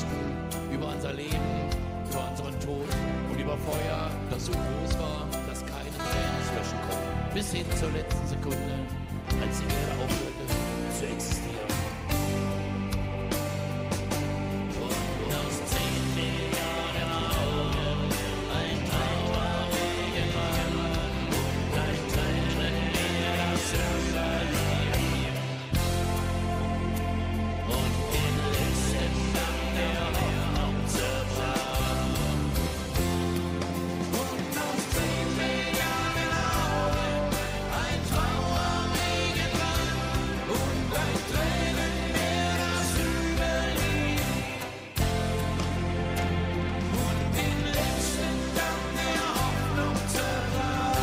Feuer, das so groß war, dass auslöschen konnten, bis hin zur letzten Sekunde, als die Erde aufhörte zu existieren. Und aus zehn Milliarden Augen ein trauriger Mann und ein Tränenmeer, das überlebt. Und den letzten Damm der Hoffnung zerbrach. Und aus zehn Milliarden Augen ein trauriger Mann und ein Tränenmeer, das überlebt. Und den letzten Damm der Hoffnung zerbrach.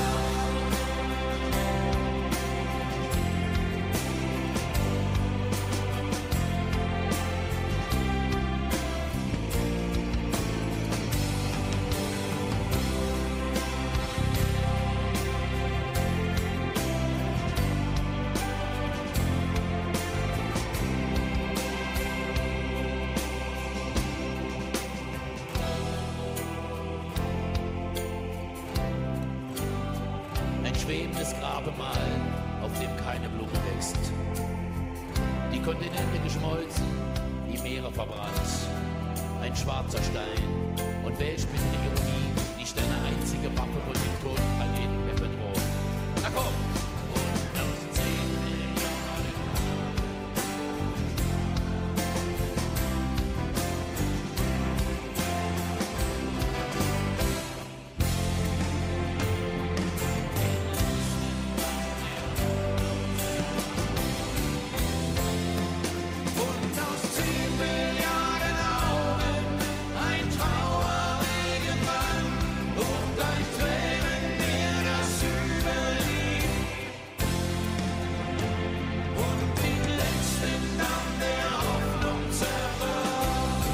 Ein schwebendes Grabmal, auf dem keine Blume wächst. Die Kontinente geschmolzen, die Meere verbrannt. Ein schwarzer Stein. Und welch bitte Ironie, nicht deine einzige Waffe von dem toten Planeten mehr bedroht. Na komm! Und aus zehn Milliarden Und aus zehn Milliarden Augen ein trauriger Mann und ein Tränenmeer, das überlebt. Und den letzten Damm der Hoffnung zerbrach.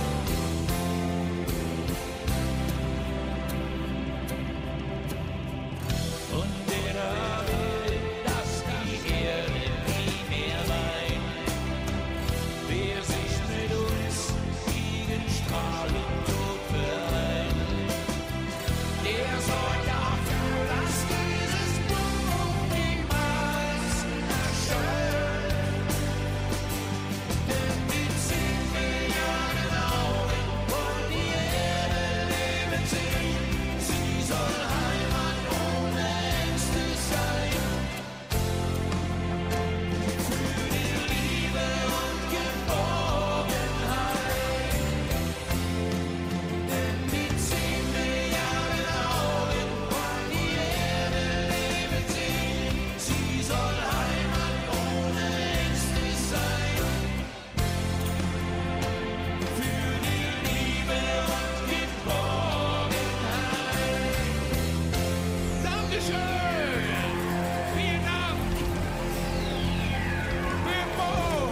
Und jeder will, dass die Erde nie mehr weint. Wer sich mit uns gegen Strahl und Tod vereint, der sorgt dafür, dass dieses Buch niemals erscheint. Denn mit zehn Milliarden Augen wollen die Erde leben sehen. Sie soll Heimat ohne Ängste sein. Für die Liebe und Geborgenheit. Denn mit zehn Milliarden Augen wollen die Erde leben sehen. Sie soll Heimat ohne Ängste sein. Für die Liebe und Geborgenheit. Dankeschön! Vielen Dank! Bimbo!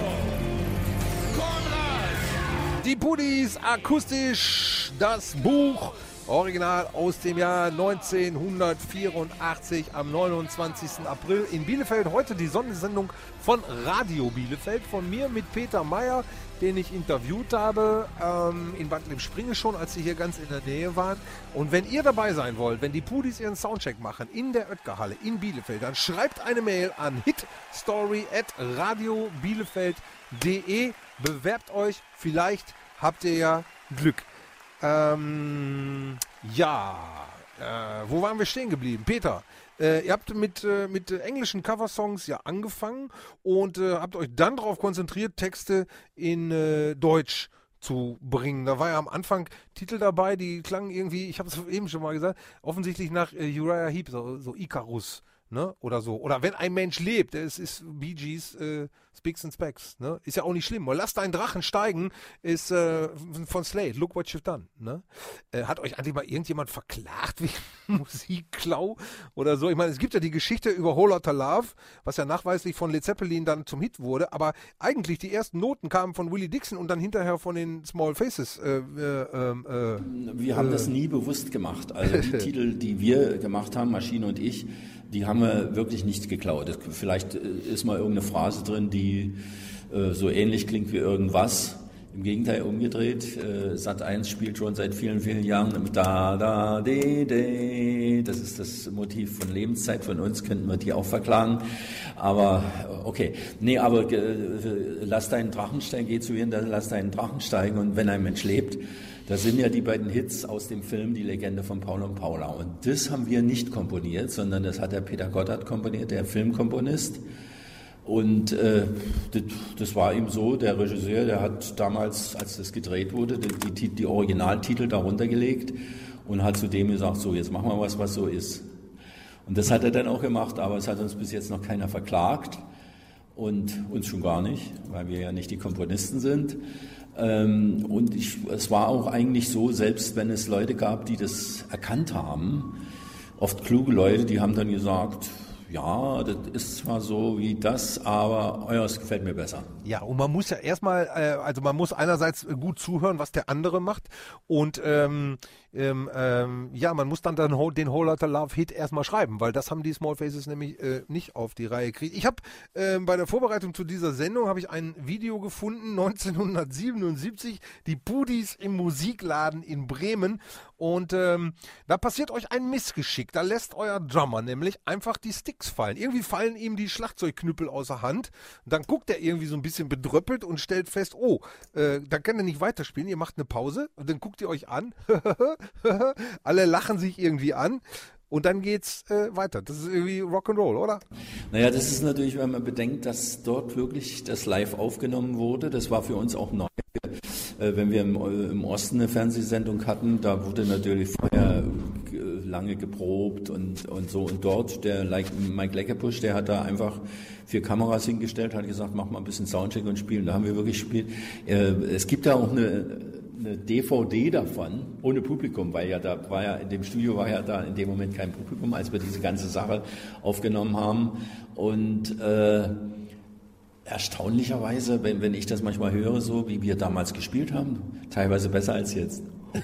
Konrad! Die Pudis akustisch, das Buch, Original aus dem Jahr neunzehnhundertvierundachtzig am neunundzwanzigsten April in Bielefeld. Heute die Sondersendung von Radio Bielefeld, von mir mit Peter Meyer, den ich interviewt habe, ähm, in Bad Lippspringe schon, als sie hier ganz in der Nähe waren. Und wenn ihr dabei sein wollt, wenn die Pudis ihren Soundcheck machen in der Oetkerhalle in Bielefeld, dann schreibt eine Mail an hitstory at radiobielefeld punkt de, bewerbt euch, vielleicht habt ihr ja Glück. Ähm, ja, äh, wo waren wir stehen geblieben? Peter, äh, ihr habt mit, äh, mit äh, englischen Coversongs ja angefangen und äh, habt euch dann darauf konzentriert, Texte in äh, Deutsch zu bringen. Da war ja am Anfang Titel dabei, die klangen irgendwie, ich habe es eben schon mal gesagt, offensichtlich nach äh, Uriah Heep, so, so Icarus, ne? Oder so. Oder wenn ein Mensch lebt, es ist Bee Gees, äh, Spicks and Specks, ne? Ist ja auch nicht schlimm. Lass deinen Drachen steigen, ist äh, von Slade, Look What You've Done, ne? Äh, hat euch eigentlich mal irgendjemand verklagt wegen Musikklau oder so? Ich meine, es gibt ja die Geschichte über Whole Lotta Love, was ja nachweislich von Led Zeppelin dann zum Hit wurde, aber eigentlich die ersten Noten kamen von Willie Dixon und dann hinterher von den Small Faces. Äh, äh, äh, wir haben äh, das nie bewusst gemacht. Also die Titel, die wir gemacht haben, Maschine und ich, die haben wir wirklich nicht geklaut. Das, vielleicht ist mal irgendeine Phrase drin, die äh, so ähnlich klingt wie irgendwas. Im Gegenteil, umgedreht. Äh, Sat eins spielt schon seit vielen, vielen Jahren im Da, Da, De, De. Das ist das Motiv von Lebenszeit von uns, könnten wir die auch verklagen. Aber, okay. Nee, aber äh, lass deinen Drachen steigen, geh zu ihr, dann lass deinen Drachen steigen und wenn ein Mensch lebt. Das sind ja die beiden Hits aus dem Film Die Legende von Paul und Paula. Und das haben wir nicht komponiert, sondern das hat der Peter Goddard komponiert, der Filmkomponist. Und äh, das, das war ihm so, der Regisseur, der hat damals, als das gedreht wurde, die, die, die Originaltitel darunter gelegt und hat zu dem gesagt, so jetzt machen wir was, was so ist. Und das hat er dann auch gemacht, aber es hat uns bis jetzt noch keiner verklagt und uns schon gar nicht, weil wir ja nicht die Komponisten sind. Ähm, und ich, es war auch eigentlich so, selbst wenn es Leute gab, die das erkannt haben, oft kluge Leute, die haben dann gesagt, ja, das ist zwar so wie das, aber euers gefällt mir besser. Ja, und man muss ja erstmal, äh, also man muss einerseits gut zuhören, was der andere macht und ähm, ähm, ähm, ja, man muss dann, dann den Whole Lotta Love Hit erstmal schreiben, weil das haben die Small Faces nämlich äh, nicht auf die Reihe gekriegt. Ich habe äh, bei der Vorbereitung zu dieser Sendung habe ich ein Video gefunden, neunzehnhundertsiebenundsiebzig, die Pudis im Musikladen in Bremen und ähm, da passiert euch ein Missgeschick, da lässt euer Drummer nämlich einfach die Sticks fallen. Irgendwie fallen ihm die Schlagzeugknüppel aus der Hand und dann guckt er irgendwie so ein bisschen bedröppelt und stellt fest, oh, äh, dann kann er nicht weiterspielen, ihr macht eine Pause und dann guckt ihr euch an, alle lachen sich irgendwie an und dann geht's äh, weiter. Das ist irgendwie Rock'n'Roll, oder? Naja, das ist natürlich, wenn man bedenkt, dass dort wirklich das live aufgenommen wurde, das war für uns auch neu. Wenn wir im, im Osten eine Fernsehsendung hatten, da wurde natürlich vorher lange geprobt und, und so. Und dort, der Mike Leckebusch, der hat da einfach vier Kameras hingestellt, hat gesagt, mach mal ein bisschen Soundcheck und spielen. Da haben wir wirklich gespielt. Es gibt da auch eine, eine D V D davon, ohne Publikum, weil ja da war ja, in dem Studio war ja da in dem Moment kein Publikum, als wir diese ganze Sache aufgenommen haben. Und äh, erstaunlicherweise, wenn, wenn ich das manchmal höre, so wie wir damals gespielt haben, teilweise besser als jetzt.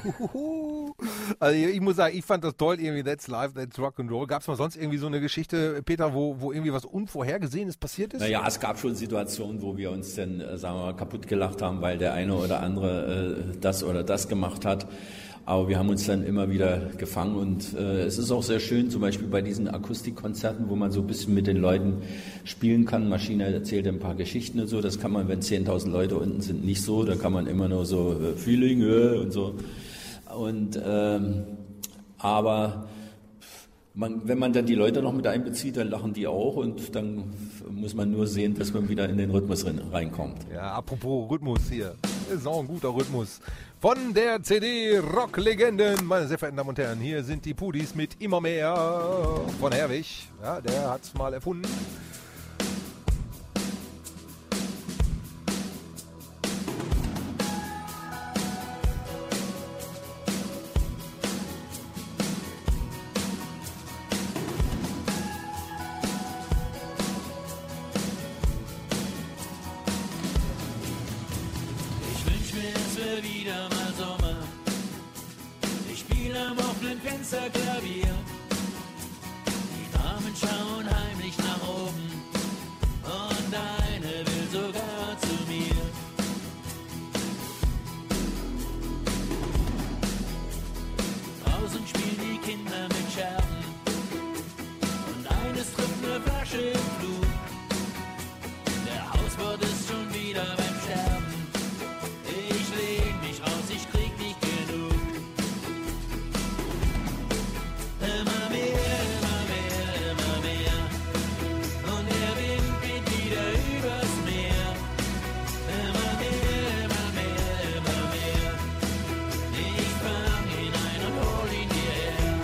Also ich muss sagen, ich fand das toll, irgendwie That's Life, That's Rock'n'Roll. Gab es mal sonst irgendwie so eine Geschichte, Peter, wo, wo irgendwie was Unvorhergesehenes passiert ist? Naja, es gab schon Situationen, wo wir uns dann, äh, sagen wir mal, kaputt gelacht haben, weil der eine oder andere äh, das oder das gemacht hat. Aber wir haben uns dann immer wieder gefangen und äh, es ist auch sehr schön, zum Beispiel bei diesen Akustikkonzerten, wo man so ein bisschen mit den Leuten spielen kann. Maschine erzählt ein paar Geschichten und so. Das kann man, wenn zehntausend Leute unten sind, nicht so. Da kann man immer nur so äh, Feeling äh, und so. Und ähm, aber man, wenn man dann die Leute noch mit einbezieht, dann lachen die auch und dann muss man nur sehen, dass man wieder in den Rhythmus reinkommt. Ja, apropos Rhythmus hier, ist auch ein guter Rhythmus. Von der C D Rock-Legenden, meine sehr verehrten Damen und Herren, hier sind die Pudis mit Immer mehr von Herwig. Ja, der hat's mal erfunden. Wieder mal Sommer. Ich spiele am offenen Fenster Klavier. Die Damen schauen heimlich nach oben und eine will sogar zu mir. Draußen spielen die Kinder mit Scherben und eines trifft eine Flasche im Flug. Der Hauswirt ist schon wieder beim Sterben. Ich krieg nicht genug. Immer mehr, immer mehr, immer mehr. Und der Wind weht wieder übers Meer. Immer mehr, immer mehr, immer mehr. Ich fang ihn ein und hol ihn hierher.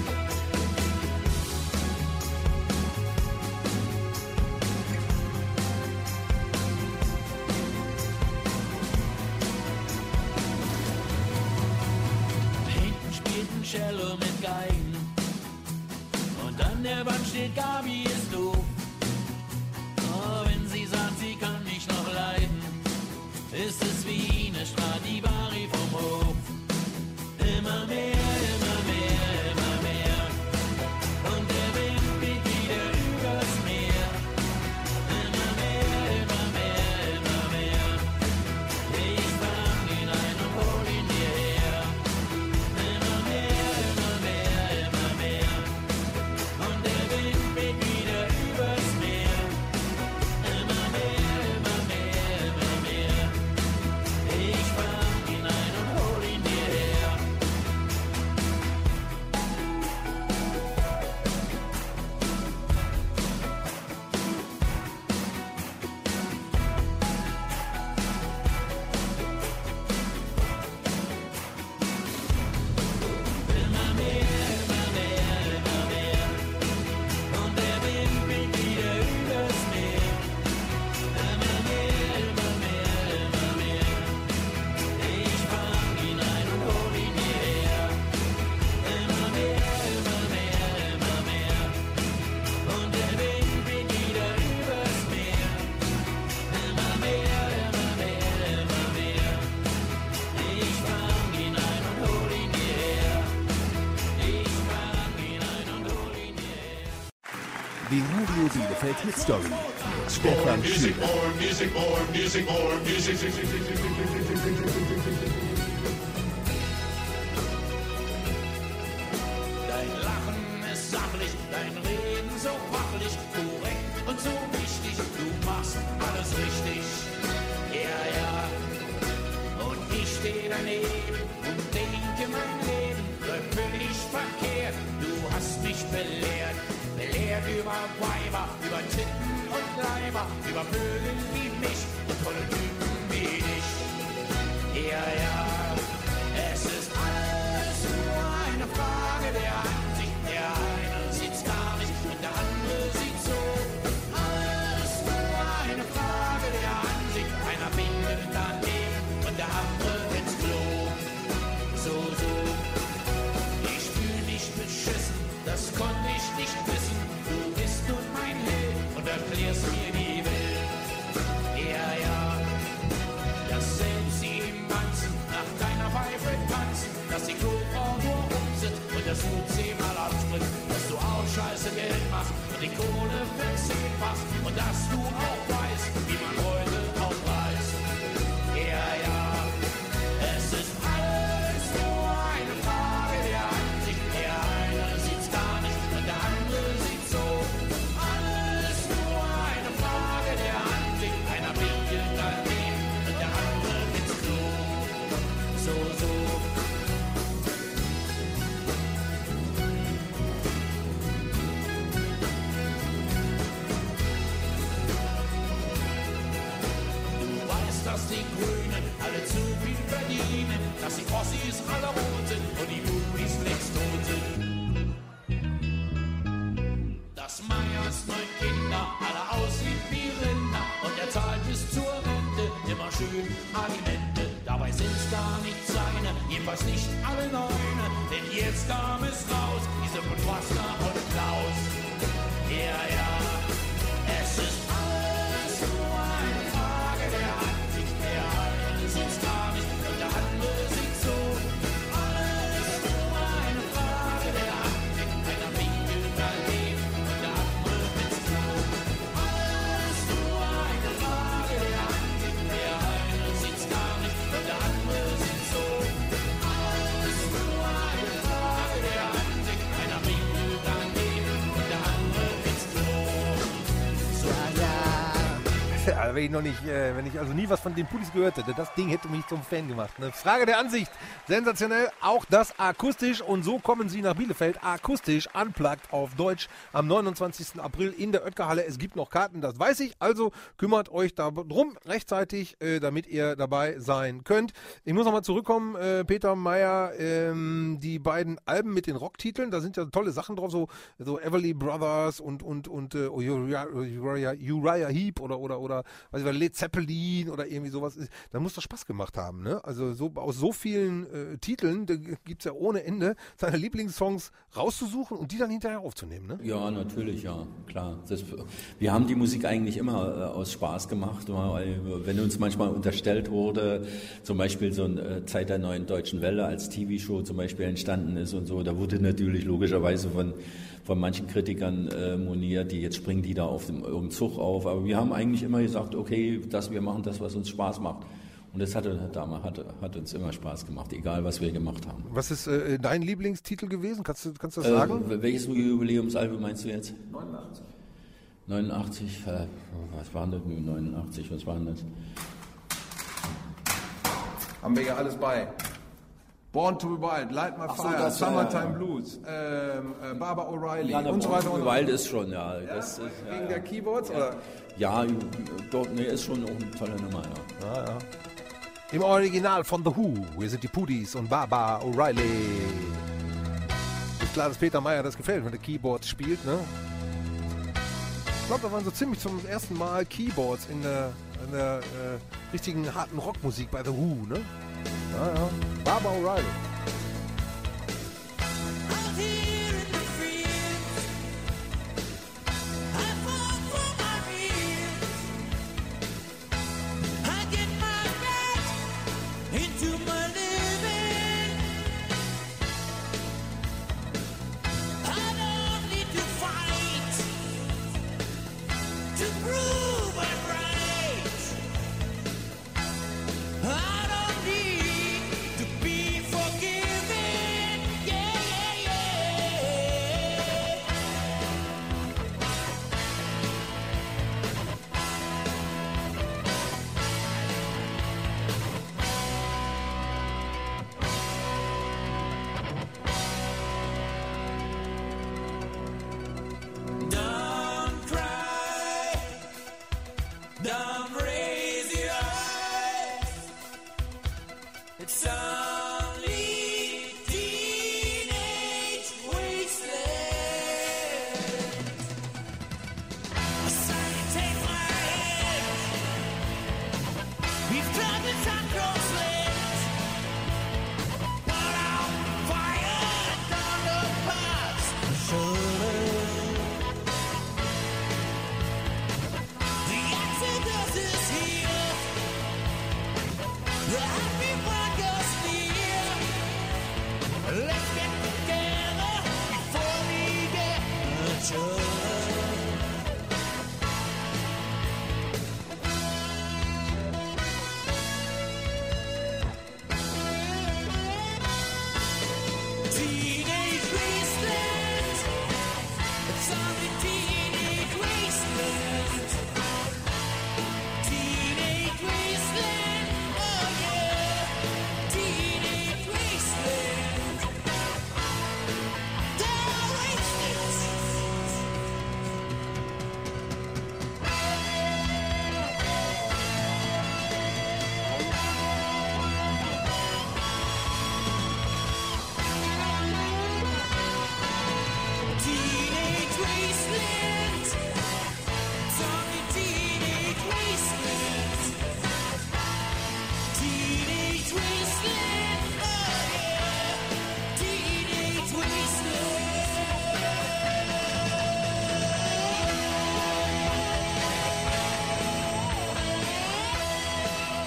Cello mit Geigen und an der Wand steht Gabi ist doof. Oh, wenn sie sagt, sie kann mich noch leiden, ist es wie eine Stradivari vom Hof. Immer mehr, immer mehr, immer mehr und der Wind weht wieder übers Meer. Immer mehr, immer mehr, immer mehr. Ich fang Die Radio Bielefeld Hit Story mit Stefan Schüler. Dein Lachen ist sachlich, dein Reden so fachlich, korrekt und so wichtig. Du machst alles richtig, ja, ja. Und ich stehe daneben und denke, mein Leben läuft völlig verkehrt. Du hast mich belehrt, belehrt über Weiber, über Titten und Leiber, über Vögel wie mich und tolle Typen wie dich. Ja, ja, es ist alles nur eine Frage der Ansicht. Der eine sieht's gar nicht und der andere sieht so. Alles nur eine Frage der Ansicht. Einer winkt daneben und der andere ins Klo. So, so. Ich fühl mich beschissen, das konnte ich nicht wissen. Du bist nun mein Held und erklärst mir die Welt. Ja, ja, dass selbst sie im Ganzen nach deiner Pfeife tanzen, dass die Klofrau nur umsitzt und das U C mal abspringt, dass du auch scheiße Geld machst und die Kohle verzehnfachst und dass du auch weißt, wie man heute auch reist. Ja, ja, es ist alles nur eine Frage der Ansicht. Der eine sieht's gar nicht und der andere sieht so. Alles nur eine Frage der Ansicht. Einer winkelt daneben und der andere ins Klo. So, so. Du weißt, dass die Grünen alle zu viel verdienen, dass die Ossis alle rot sind und die Bubis längst tot sind. Dass Meyers neun Kinder alle aussieht wie Rinder und er zahlt bis zur Rente immer schön Alimente. Dabei sind's gar nicht seine, jedenfalls nicht alle Neune, denn jetzt kam es raus, diese von Wasser und Klaus. Ja, ja, es ist alles nur eine Frage der Ansicht. Der eine sieht's gar nicht und der andere sieht so. Alles nur eine Frage der Ansicht. Einer winkelt daneben und der andere ins Klo. Alles nur eine Frage der Ansicht. Der eine sieht's gar nicht und der andere sieht so. Alles nur eine Frage der Ansicht. Einer winkelt daneben und der andere ins Klo. So, Ja, wenn ich noch nicht, äh, wenn ich also nie was von den Pudis gehört hätte, das Ding hätte mich zum Fan gemacht. Eine Frage der Ansicht. Sensationell, auch das akustisch und so kommen sie nach Bielefeld. Akustisch, unplugged auf Deutsch am neunundzwanzigsten April in der Oetker-Halle. Es gibt noch Karten, das weiß ich, also kümmert euch darum rechtzeitig, äh, damit ihr dabei sein könnt. Ich muss nochmal zurückkommen, äh, Peter Meyer, ähm, die beiden Alben mit den Rocktiteln, da sind ja tolle Sachen drauf, so, so Everly Brothers und, und, und äh, Uriah, Uriah, Uriah Heep oder, oder, oder weiß ich, Led Zeppelin oder irgendwie sowas. Da muss das Spaß gemacht haben, ne? Also so, aus so vielen äh, Titeln, da gibt es ja ohne Ende, seine Lieblingssongs rauszusuchen und die dann hinterher aufzunehmen, ne? Ja, natürlich, ja, klar. Das, wir haben die Musik eigentlich immer äh, aus Spaß gemacht, weil wenn uns manchmal unterstellt wurde, zum Beispiel so eine Zeit der neuen deutschen Welle als T V-Show zum Beispiel entstanden ist und so, da wurde natürlich logischerweise von, von manchen Kritikern äh, moniert, die jetzt springen die da auf dem, auf dem Zug auf, aber wir haben eigentlich immer gesagt, okay, dass wir machen das, was uns Spaß macht. Und das hat, hat, hat uns immer Spaß gemacht, egal was wir gemacht haben. Was ist äh, dein Lieblingstitel gewesen? Kannst du, kannst du das sagen? Äh, welches Jubiläumsalbum meinst du jetzt? neunundachtzig. neunundachtzig, äh, was war denn das? neunundachtzig, was war denn das? Haben wir ja alles bei. Born to be Wild, Light My Ach so, Fire, das, Summertime ja, ja. Blues, ähm, äh, Barbara O'Reilly Ja, und so weiter. Born to be Wild ist schon, ja. Ja? Das ist, ja, Wegen ja. der Keyboards? Oder? Ja, dort, nee, ist schon auch eine tolle Nummer, ja. Ja, ja. Im Original von The Who, hier sind die Pudis und Barbara O'Reilly. Ist klar, dass Peter Meyer das gefällt, wenn er Keyboards spielt, ne? Ich glaube, da waren so ziemlich zum ersten Mal Keyboards in der, in der äh, richtigen harten Rockmusik bei The Who, ne? Ja, ja. Barbara O'Reilly.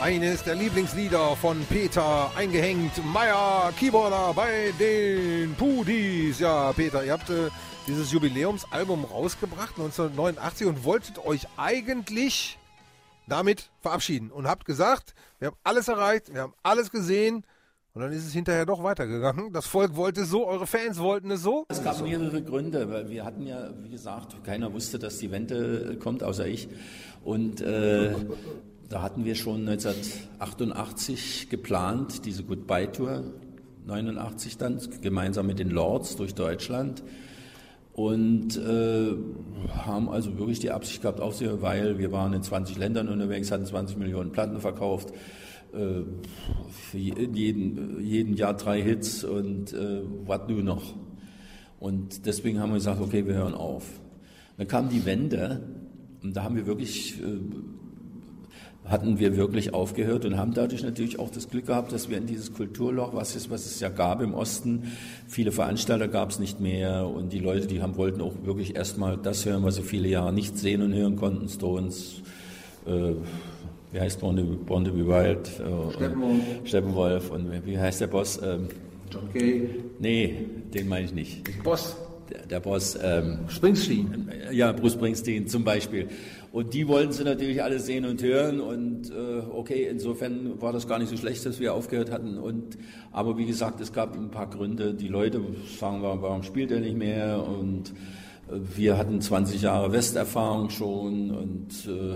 Eines der Lieblingslieder von Peter eingehängt. Meyer, Keyboarder bei den Pudis. Ja, Peter, ihr habt äh, dieses Jubiläumsalbum rausgebracht neunzehnhundertneunundachtzig und wolltet euch eigentlich damit verabschieden und habt gesagt, wir haben alles erreicht, wir haben alles gesehen. Und dann ist es hinterher doch weitergegangen. Das Volk wollte es so, eure Fans wollten es so. Es gab mehrere Gründe, weil wir hatten ja, wie gesagt, keiner wusste, dass die Wende kommt, außer ich. Und äh, da hatten wir schon neunzehnhundertachtundachtzig geplant, diese Goodbye-Tour, neunundachtzig dann, gemeinsam mit den Lords durch Deutschland. Und äh, haben also wirklich die Absicht gehabt, aufzuhören, weil wir waren in zwanzig Ländern unterwegs, hatten zwanzig Millionen Platten verkauft. Äh, für jeden, jeden Jahr drei Hits und äh, was nur noch. Und deswegen haben wir gesagt, okay, wir hören auf. Dann kam die Wende und da haben wir wirklich, äh, hatten wir wirklich aufgehört und haben dadurch natürlich auch das Glück gehabt, dass wir in dieses Kulturloch, was es, was es ja gab im Osten, viele Veranstalter gab es nicht mehr und die Leute, die haben, wollten auch wirklich erstmal das hören, was sie viele Jahre nicht sehen und hören konnten, Stones, äh, wie heißt Born to, Born to be Wild? Äh, Steppenwolf. Steppenwolf. Und wie heißt der Boss? Ähm, John Kay. Nee, den meine ich nicht. Boss. Der, der Boss. Ähm, Springsteen. äh, ja, Bruce Springsteen zum Beispiel. Und die wollten sie natürlich alle sehen und hören. Und äh, okay, insofern war das gar nicht so schlecht, dass wir aufgehört hatten. Und aber wie gesagt, es gab ein paar Gründe. Die Leute sagen, warum spielt er nicht mehr? Und äh, wir hatten zwanzig Jahre Westerfahrung schon und äh,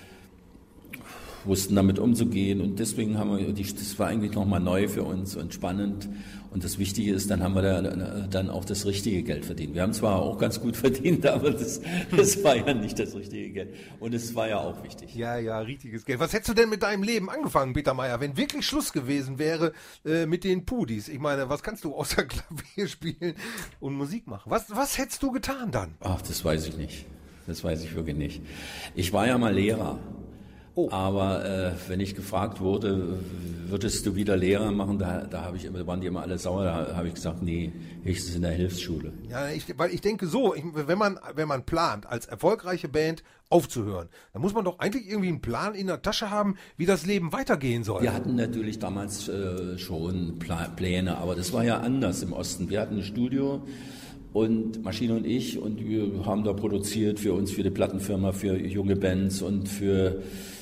wussten damit umzugehen und deswegen haben wir, das war eigentlich nochmal neu für uns und spannend und das Wichtige ist, dann haben wir da, dann auch das richtige Geld verdient. Wir haben zwar auch ganz gut verdient, aber das, das war ja nicht das richtige Geld und es war ja auch wichtig. Ja, ja, richtiges Geld. Was hättest du denn mit deinem Leben angefangen, Peter Meyer, wenn wirklich Schluss gewesen wäre äh, mit den Pudis? Ich meine, was kannst du außer Klavier spielen und Musik machen? Was, was hättest du getan dann? Ach, das weiß ich nicht. Das weiß ich wirklich nicht. Ich war ja mal Lehrer. Oh. Aber äh, wenn ich gefragt wurde, würdest du wieder Lehrer machen, da, da habe ich immer, waren die immer alle sauer, da habe ich gesagt, nee, höchstens in der Hilfsschule. Ja, ich, weil ich denke so, ich, wenn man wenn man plant, als erfolgreiche Band aufzuhören, dann muss man doch eigentlich irgendwie einen Plan in der Tasche haben, wie das Leben weitergehen soll. Wir hatten natürlich damals äh, schon Pla- Pläne, aber das war ja anders im Osten. Wir hatten ein Studio und Maschine und ich und wir haben da produziert für uns, für die Plattenfirma, für junge Bands und für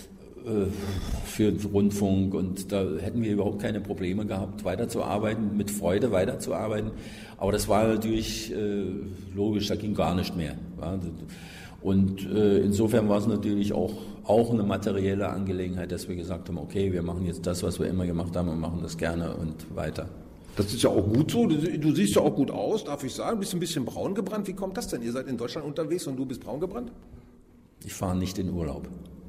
für den Rundfunk und da hätten wir überhaupt keine Probleme gehabt, weiterzuarbeiten, mit Freude weiterzuarbeiten. Aber das war natürlich äh, logisch, da ging gar nicht mehr. Ja. Und äh, insofern war es natürlich auch, auch eine materielle Angelegenheit, dass wir gesagt haben, okay, wir machen jetzt das, was wir immer gemacht haben und machen das gerne und weiter. Das ist ja auch gut so, du, du siehst ja auch gut aus, darf ich sagen, du bist ein bisschen braun gebrannt. Wie kommt das denn? Ihr seid in Deutschland unterwegs und du bist braun gebrannt? Ich fahre nicht in Urlaub.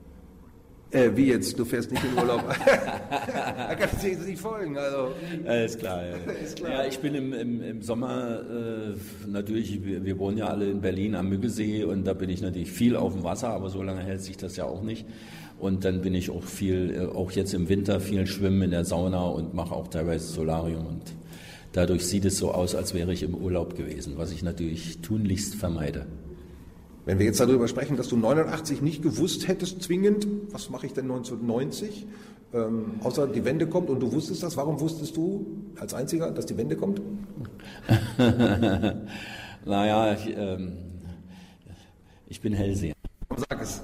Äh, wie jetzt? Du fährst nicht in Urlaub? Da kann ich jetzt nicht folgen. Also. Ja, ist klar, ja. Ist klar. Ja, ich bin im, im, im Sommer, äh, natürlich, wir, wir wohnen ja alle in Berlin am Müggelsee und da bin ich natürlich viel auf dem Wasser, aber so lange hält sich das ja auch nicht. Und dann bin ich auch viel, auch jetzt im Winter viel schwimmen in der Sauna und mache auch teilweise Solarium und dadurch sieht es so aus, als wäre ich im Urlaub gewesen, was ich natürlich tunlichst vermeide. Wenn wir jetzt darüber sprechen, dass du neunundachtzig nicht gewusst hättest zwingend, was mache ich denn neunzehnhundertneunzig, ähm, außer die Wende kommt und du wusstest das, warum wusstest du als Einziger, dass die Wende kommt? Naja, ich, ähm, ich bin Hellseher. Sag es.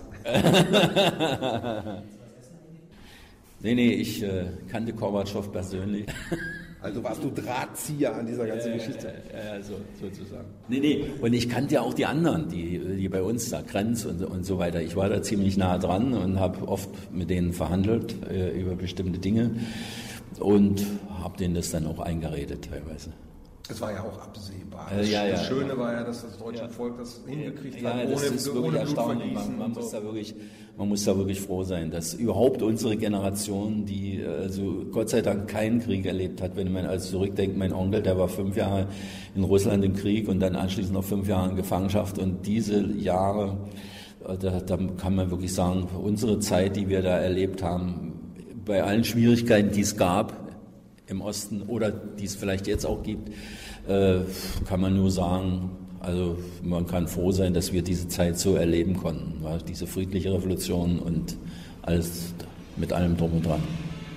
nee, nee, ich äh, kannte Gorbatschow persönlich. Also warst du Drahtzieher an dieser ganzen äh, Geschichte? Ja, äh, äh, so, sozusagen. Nee, nee, und ich kannte ja auch die anderen, die, die bei uns da, Grenz und, und so weiter. Ich war da ziemlich nah dran und habe oft mit denen verhandelt äh, über bestimmte Dinge und habe denen das dann auch eingeredet teilweise. Es war ja auch absehbar. Äh, ja, ja, das Schöne ja. war ja, dass das deutsche ja. Volk das hingekriegt ja, hat, das ohne, ist ohne wirklich erstaunlich. Man, man, muss da wirklich, man muss da wirklich froh sein, dass überhaupt unsere Generation, die also Gott sei Dank keinen Krieg erlebt hat, wenn man also zurückdenkt, mein Onkel, der war fünf Jahre in Russland im Krieg und dann anschließend noch fünf Jahre in Gefangenschaft und diese Jahre, da, da kann man wirklich sagen, unsere Zeit, die wir da erlebt haben, bei allen Schwierigkeiten, die es gab im Osten oder die es vielleicht jetzt auch gibt, äh, kann man nur sagen, also man kann froh sein, dass wir diese Zeit so erleben konnten, ja, diese friedliche Revolution und alles mit allem drum und dran.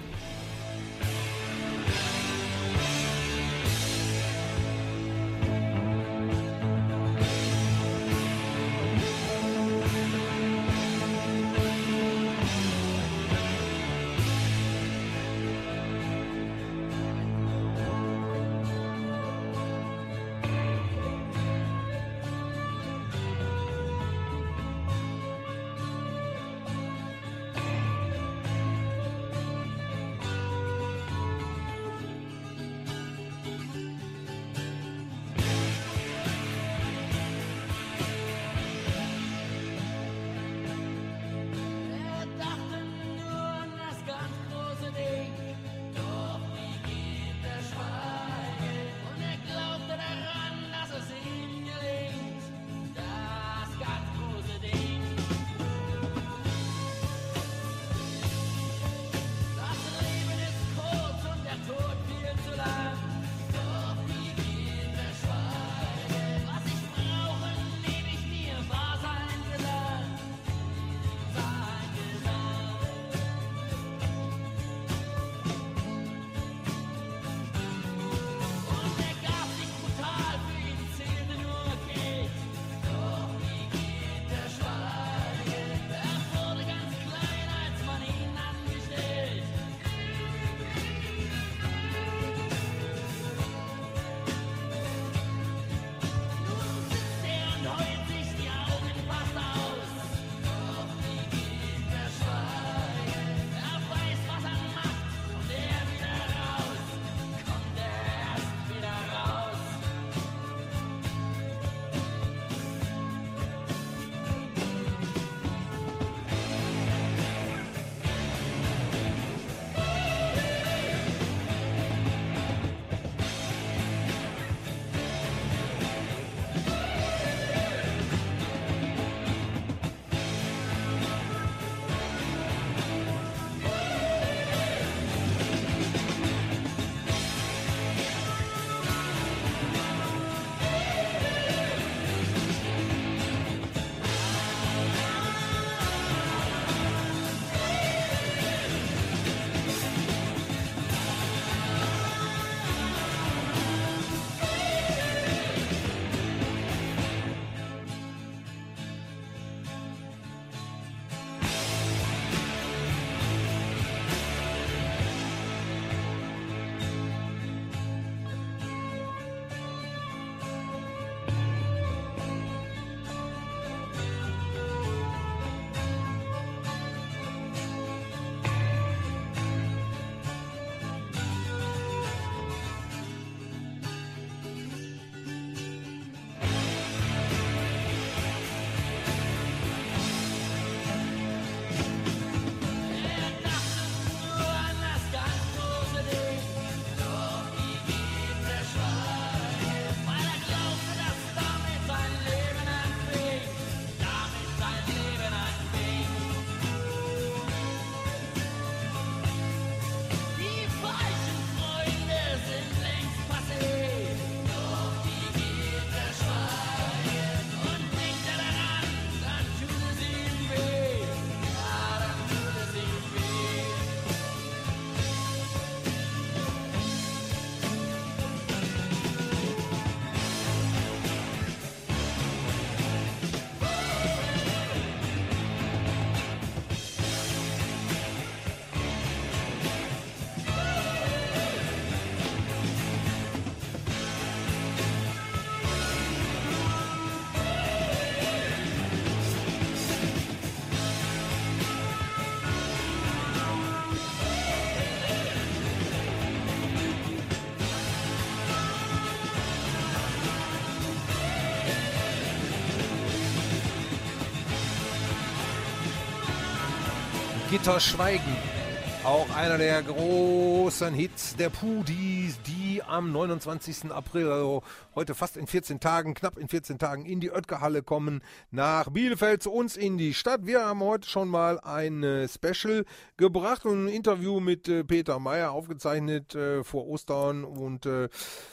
Gitter schweigen. Auch einer der großen Hits der Pudis, die am neunundzwanzigsten April, also heute fast in vierzehn Tagen, knapp in vierzehn Tagen in die Oetker-Halle kommen, nach Bielefeld zu uns in die Stadt. Wir haben heute schon mal ein äh, Special gebracht und ein Interview mit äh, Peter Meyer aufgezeichnet äh, vor Ostern und äh,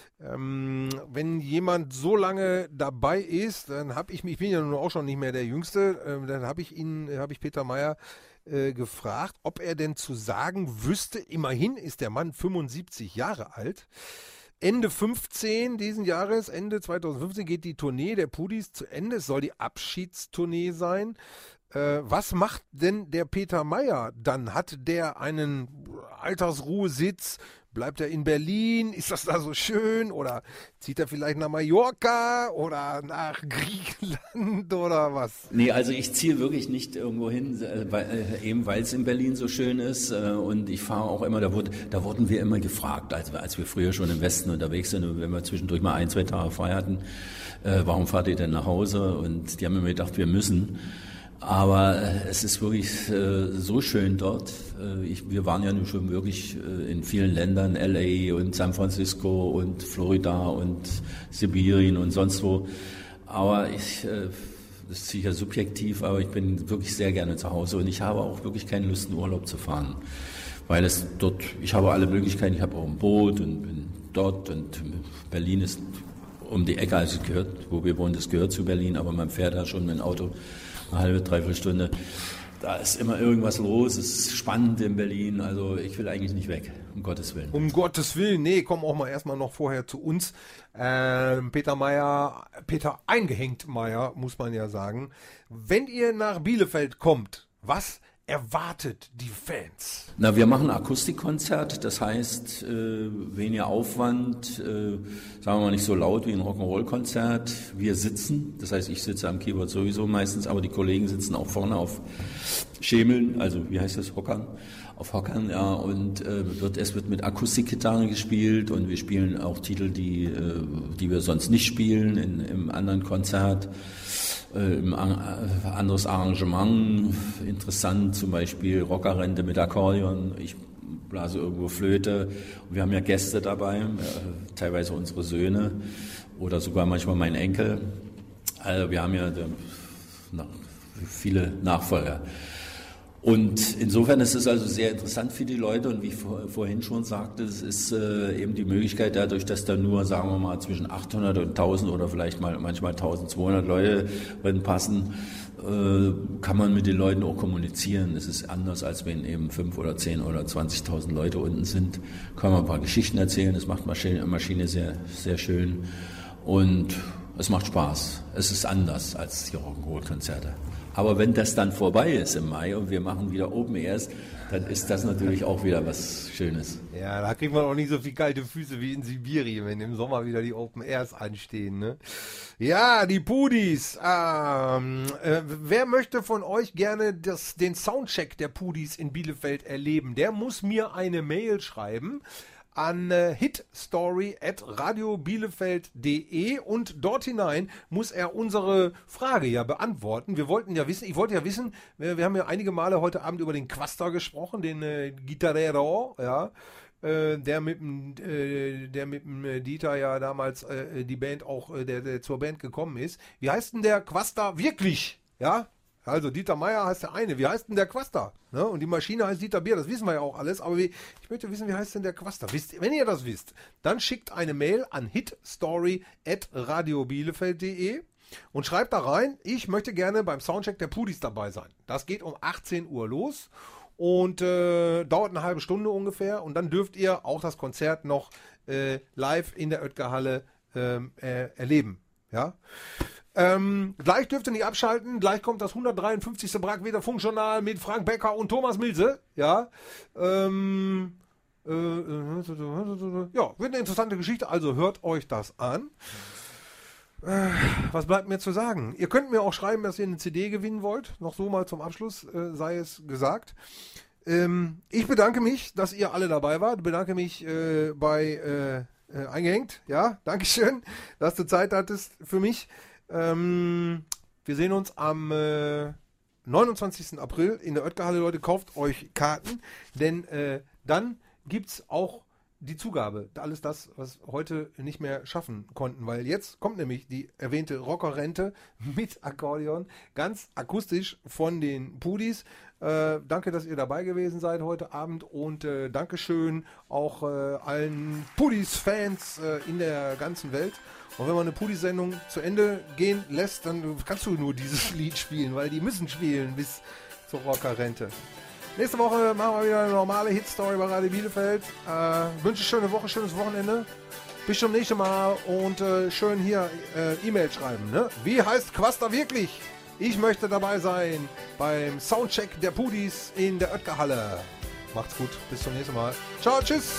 Ähm, wenn jemand so lange dabei ist, dann habe ich mich, ich bin ja nun auch schon nicht mehr der Jüngste, äh, dann habe ich ihn, habe ich Peter Meyer äh, gefragt, ob er denn zu sagen wüsste, immerhin ist der Mann fünfundsiebzig Jahre alt. Ende fünfzehn diesen Jahres, Ende zweitausendfünfzehn geht die Tournee der Pudis zu Ende. Es soll die Abschiedstournee sein. Äh, was macht denn der Peter Mayer dann? Hat der einen Altersruhesitz? Bleibt er in Berlin? Ist das da so schön? Oder zieht er vielleicht nach Mallorca oder nach Griechenland oder was? Nee, also ich ziehe wirklich nicht irgendwo hin, äh, weil, äh, eben weil es in Berlin so schön ist. Äh, und ich fahre auch immer, da, wurde, da wurden wir immer gefragt, als, als wir früher schon im Westen unterwegs sind und wenn wir zwischendurch mal ein, zwei Tage frei hatten, äh, warum fahrt ihr denn nach Hause? Und die haben immer gedacht, wir müssen. Aber äh, es ist wirklich äh, so schön dort. Äh, ich, wir waren ja nun schon wirklich äh, in vielen Ländern, L A und San Francisco und Florida und Sibirien und sonst wo. Aber ich, äh, das ist sicher subjektiv, aber ich bin wirklich sehr gerne zu Hause und ich habe auch wirklich keine Lust, in Urlaub zu fahren. Weil es dort, ich habe alle Möglichkeiten, ich habe auch ein Boot und bin dort und Berlin ist um die Ecke, also es gehört, wo wir wohnen, das gehört zu Berlin, aber man fährt da schon mit dem Auto eine halbe, dreiviertel Stunde. Da ist immer irgendwas los, es ist spannend in Berlin, also ich will eigentlich nicht weg, um Gottes Willen. Um Gottes Willen, nee, komm auch mal erstmal noch vorher zu uns. Ähm, Peter Mayer, Peter Eingehängt Mayer, muss man ja sagen. Wenn ihr nach Bielefeld kommt, was erwartet die Fans? Na, wir machen ein Akustikkonzert, das heißt äh, weniger Aufwand, äh, sagen wir mal nicht so laut wie ein Rock'n'Roll-Konzert. Wir sitzen, das heißt ich sitze am Keyboard sowieso meistens, aber die Kollegen sitzen auch vorne auf Schemeln, also wie heißt das, Hockern? Auf Hockern, ja, und äh, wird, es wird mit Akustikgitarre gespielt und wir spielen auch Titel, die, äh, die wir sonst nicht spielen in, im anderen Konzert. Äh, im An äh, anderes Arrangement, interessant zum Beispiel Rockerrente mit Akkordeon, ich blase irgendwo Flöte, wir haben ja Gäste dabei, äh, teilweise unsere Söhne oder sogar manchmal mein Enkel, also wir haben ja äh, na, viele Nachfolger. Und insofern ist es also sehr interessant für die Leute und wie ich vor, vorhin schon sagte, es ist äh, eben die Möglichkeit dadurch, dass da nur, sagen wir mal, zwischen achthundert und tausend oder vielleicht mal manchmal eintausendzweihundert Leute passen, äh, kann man mit den Leuten auch kommunizieren. Es ist anders, als wenn eben fünf oder zehn oder zwanzigtausend Leute unten sind. Kann man ein paar Geschichten erzählen, das macht Maschine, Maschine sehr, sehr schön und es macht Spaß. Es ist anders als die Rock'n'Roll-Konzerte. Aber wenn das dann vorbei ist im Mai und wir machen wieder Open Airs, dann ist das natürlich auch wieder was Schönes. Ja, da kriegt man auch nicht so viel kalte Füße wie in Sibirien, wenn im Sommer wieder die Open Airs anstehen. Ne? Ja, die Pudis. Ähm, äh, wer möchte von euch gerne das, den Soundcheck der Pudis in Bielefeld erleben? Der muss mir eine Mail schreiben an äh, hitstory at radiobielefeld punkt de und dort hinein muss er unsere Frage ja beantworten. Wir wollten ja wissen, ich wollte ja wissen, wir, wir haben ja einige Male heute Abend über den Quasta gesprochen, den äh, Gitarrero, ja, äh, der mit dem äh, der mit dem äh, Dieter ja damals äh, die Band auch, äh, der, der zur Band gekommen ist. Wie heißt denn der Quasta wirklich? Ja? Also Dieter Mayer heißt der eine. Wie heißt denn der Quasta? Ne? Und die Maschine heißt Dieter Bier, das wissen wir ja auch alles. Aber wie, ich möchte wissen, wie heißt denn der Quasta? Wisst, wenn ihr das wisst, dann schickt eine Mail an hitstory at radiobielefeld punkt de und schreibt da rein, ich möchte gerne beim Soundcheck der Pudis dabei sein. Das geht um achtzehn Uhr los und äh, dauert eine halbe Stunde ungefähr. Und dann dürft ihr auch das Konzert noch äh, live in der Oetker-Halle ähm, äh, erleben. Ja. Ähm, gleich dürft ihr nicht abschalten, gleich kommt das hundertdreiundfünfzigste Bragweder Funkjournal mit Frank Becker und Thomas Milse, ja, ähm, äh, ja, wird eine interessante Geschichte, also hört euch das an. Äh, was bleibt mir zu sagen? Ihr könnt mir auch schreiben, dass ihr eine C D gewinnen wollt, noch so mal zum Abschluss, äh, sei es gesagt. Ähm, ich bedanke mich, dass ihr alle dabei wart, bedanke mich äh, bei äh, äh, Eingehängt, ja, Dankeschön, dass du Zeit hattest für mich. Ähm, wir sehen uns am äh, neunundzwanzigsten April in der Oetker-Halle. Leute, kauft euch Karten, denn äh, dann gibt es auch die Zugabe. Alles das, was heute nicht mehr schaffen konnten, weil jetzt kommt nämlich die erwähnte Rockerrente mit Akkordeon, ganz akustisch von den Pudis. Äh, danke, dass ihr dabei gewesen seid heute Abend und äh, Dankeschön auch äh, allen Pudis-Fans äh, in der ganzen Welt. Und wenn man eine Pudis-Sendung zu Ende gehen lässt, dann kannst du nur dieses Lied spielen, weil die müssen spielen bis zur Rockerrente. Nächste Woche machen wir wieder eine normale Hitstory bei Radio Bielefeld. Äh, wünsche schöne Woche, schönes Wochenende. Bis zum nächsten Mal und äh, schön hier äh, E-Mail schreiben. Ne? Wie heißt Quaster wirklich? Ich möchte dabei sein beim Soundcheck der Pudis in der Oetker-Halle. Macht's gut, bis zum nächsten Mal. Ciao, tschüss.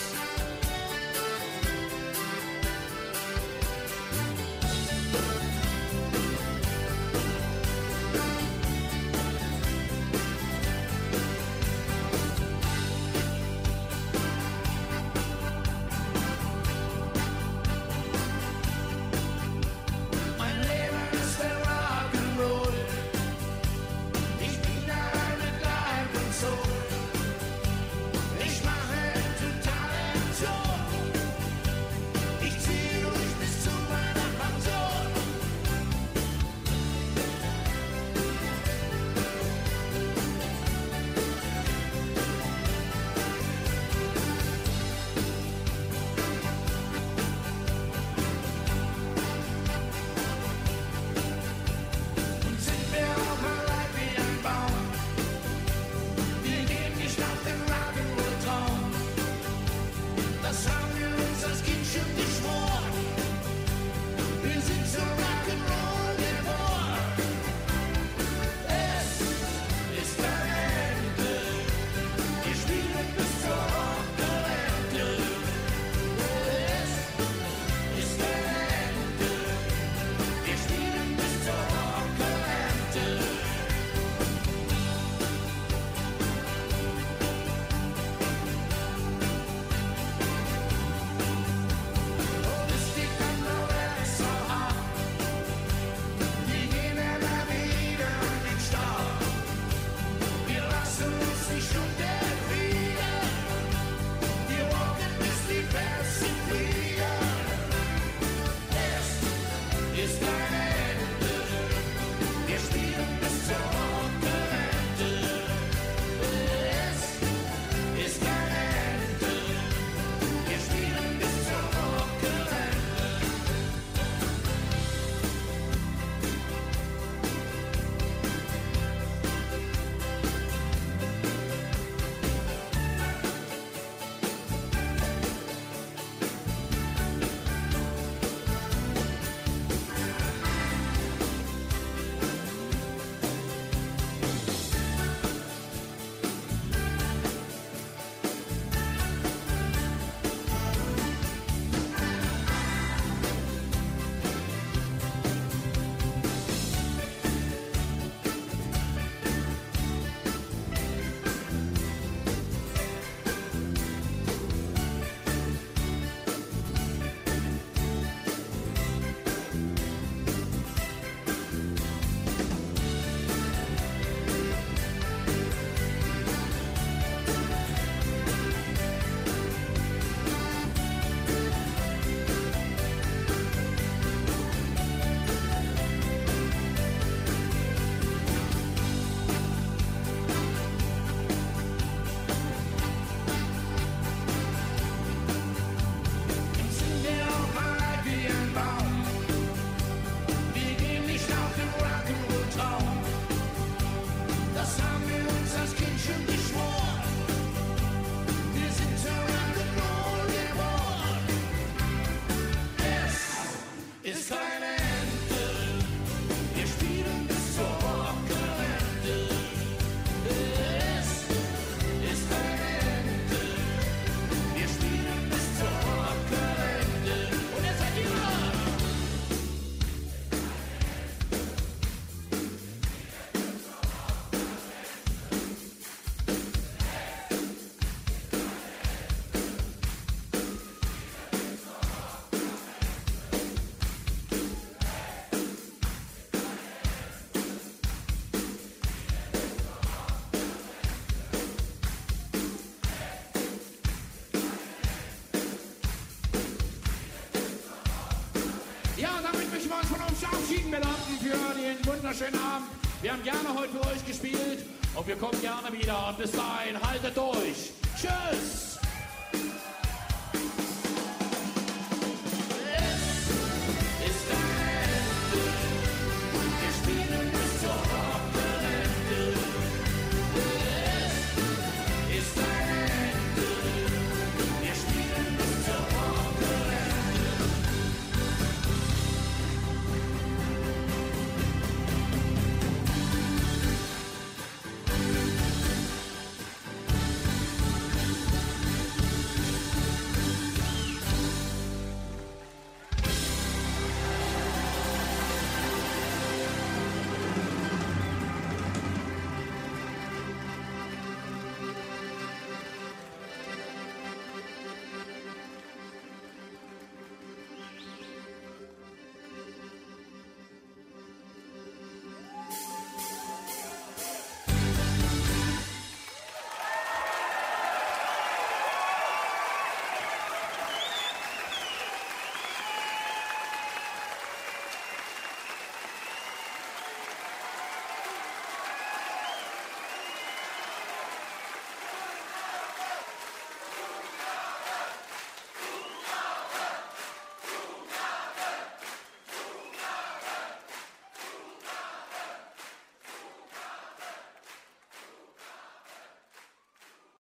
Wunderschönen Abend. Wir haben gerne heute für euch gespielt und wir kommen gerne wieder. Und bis dahin, haltet durch. Tschüss.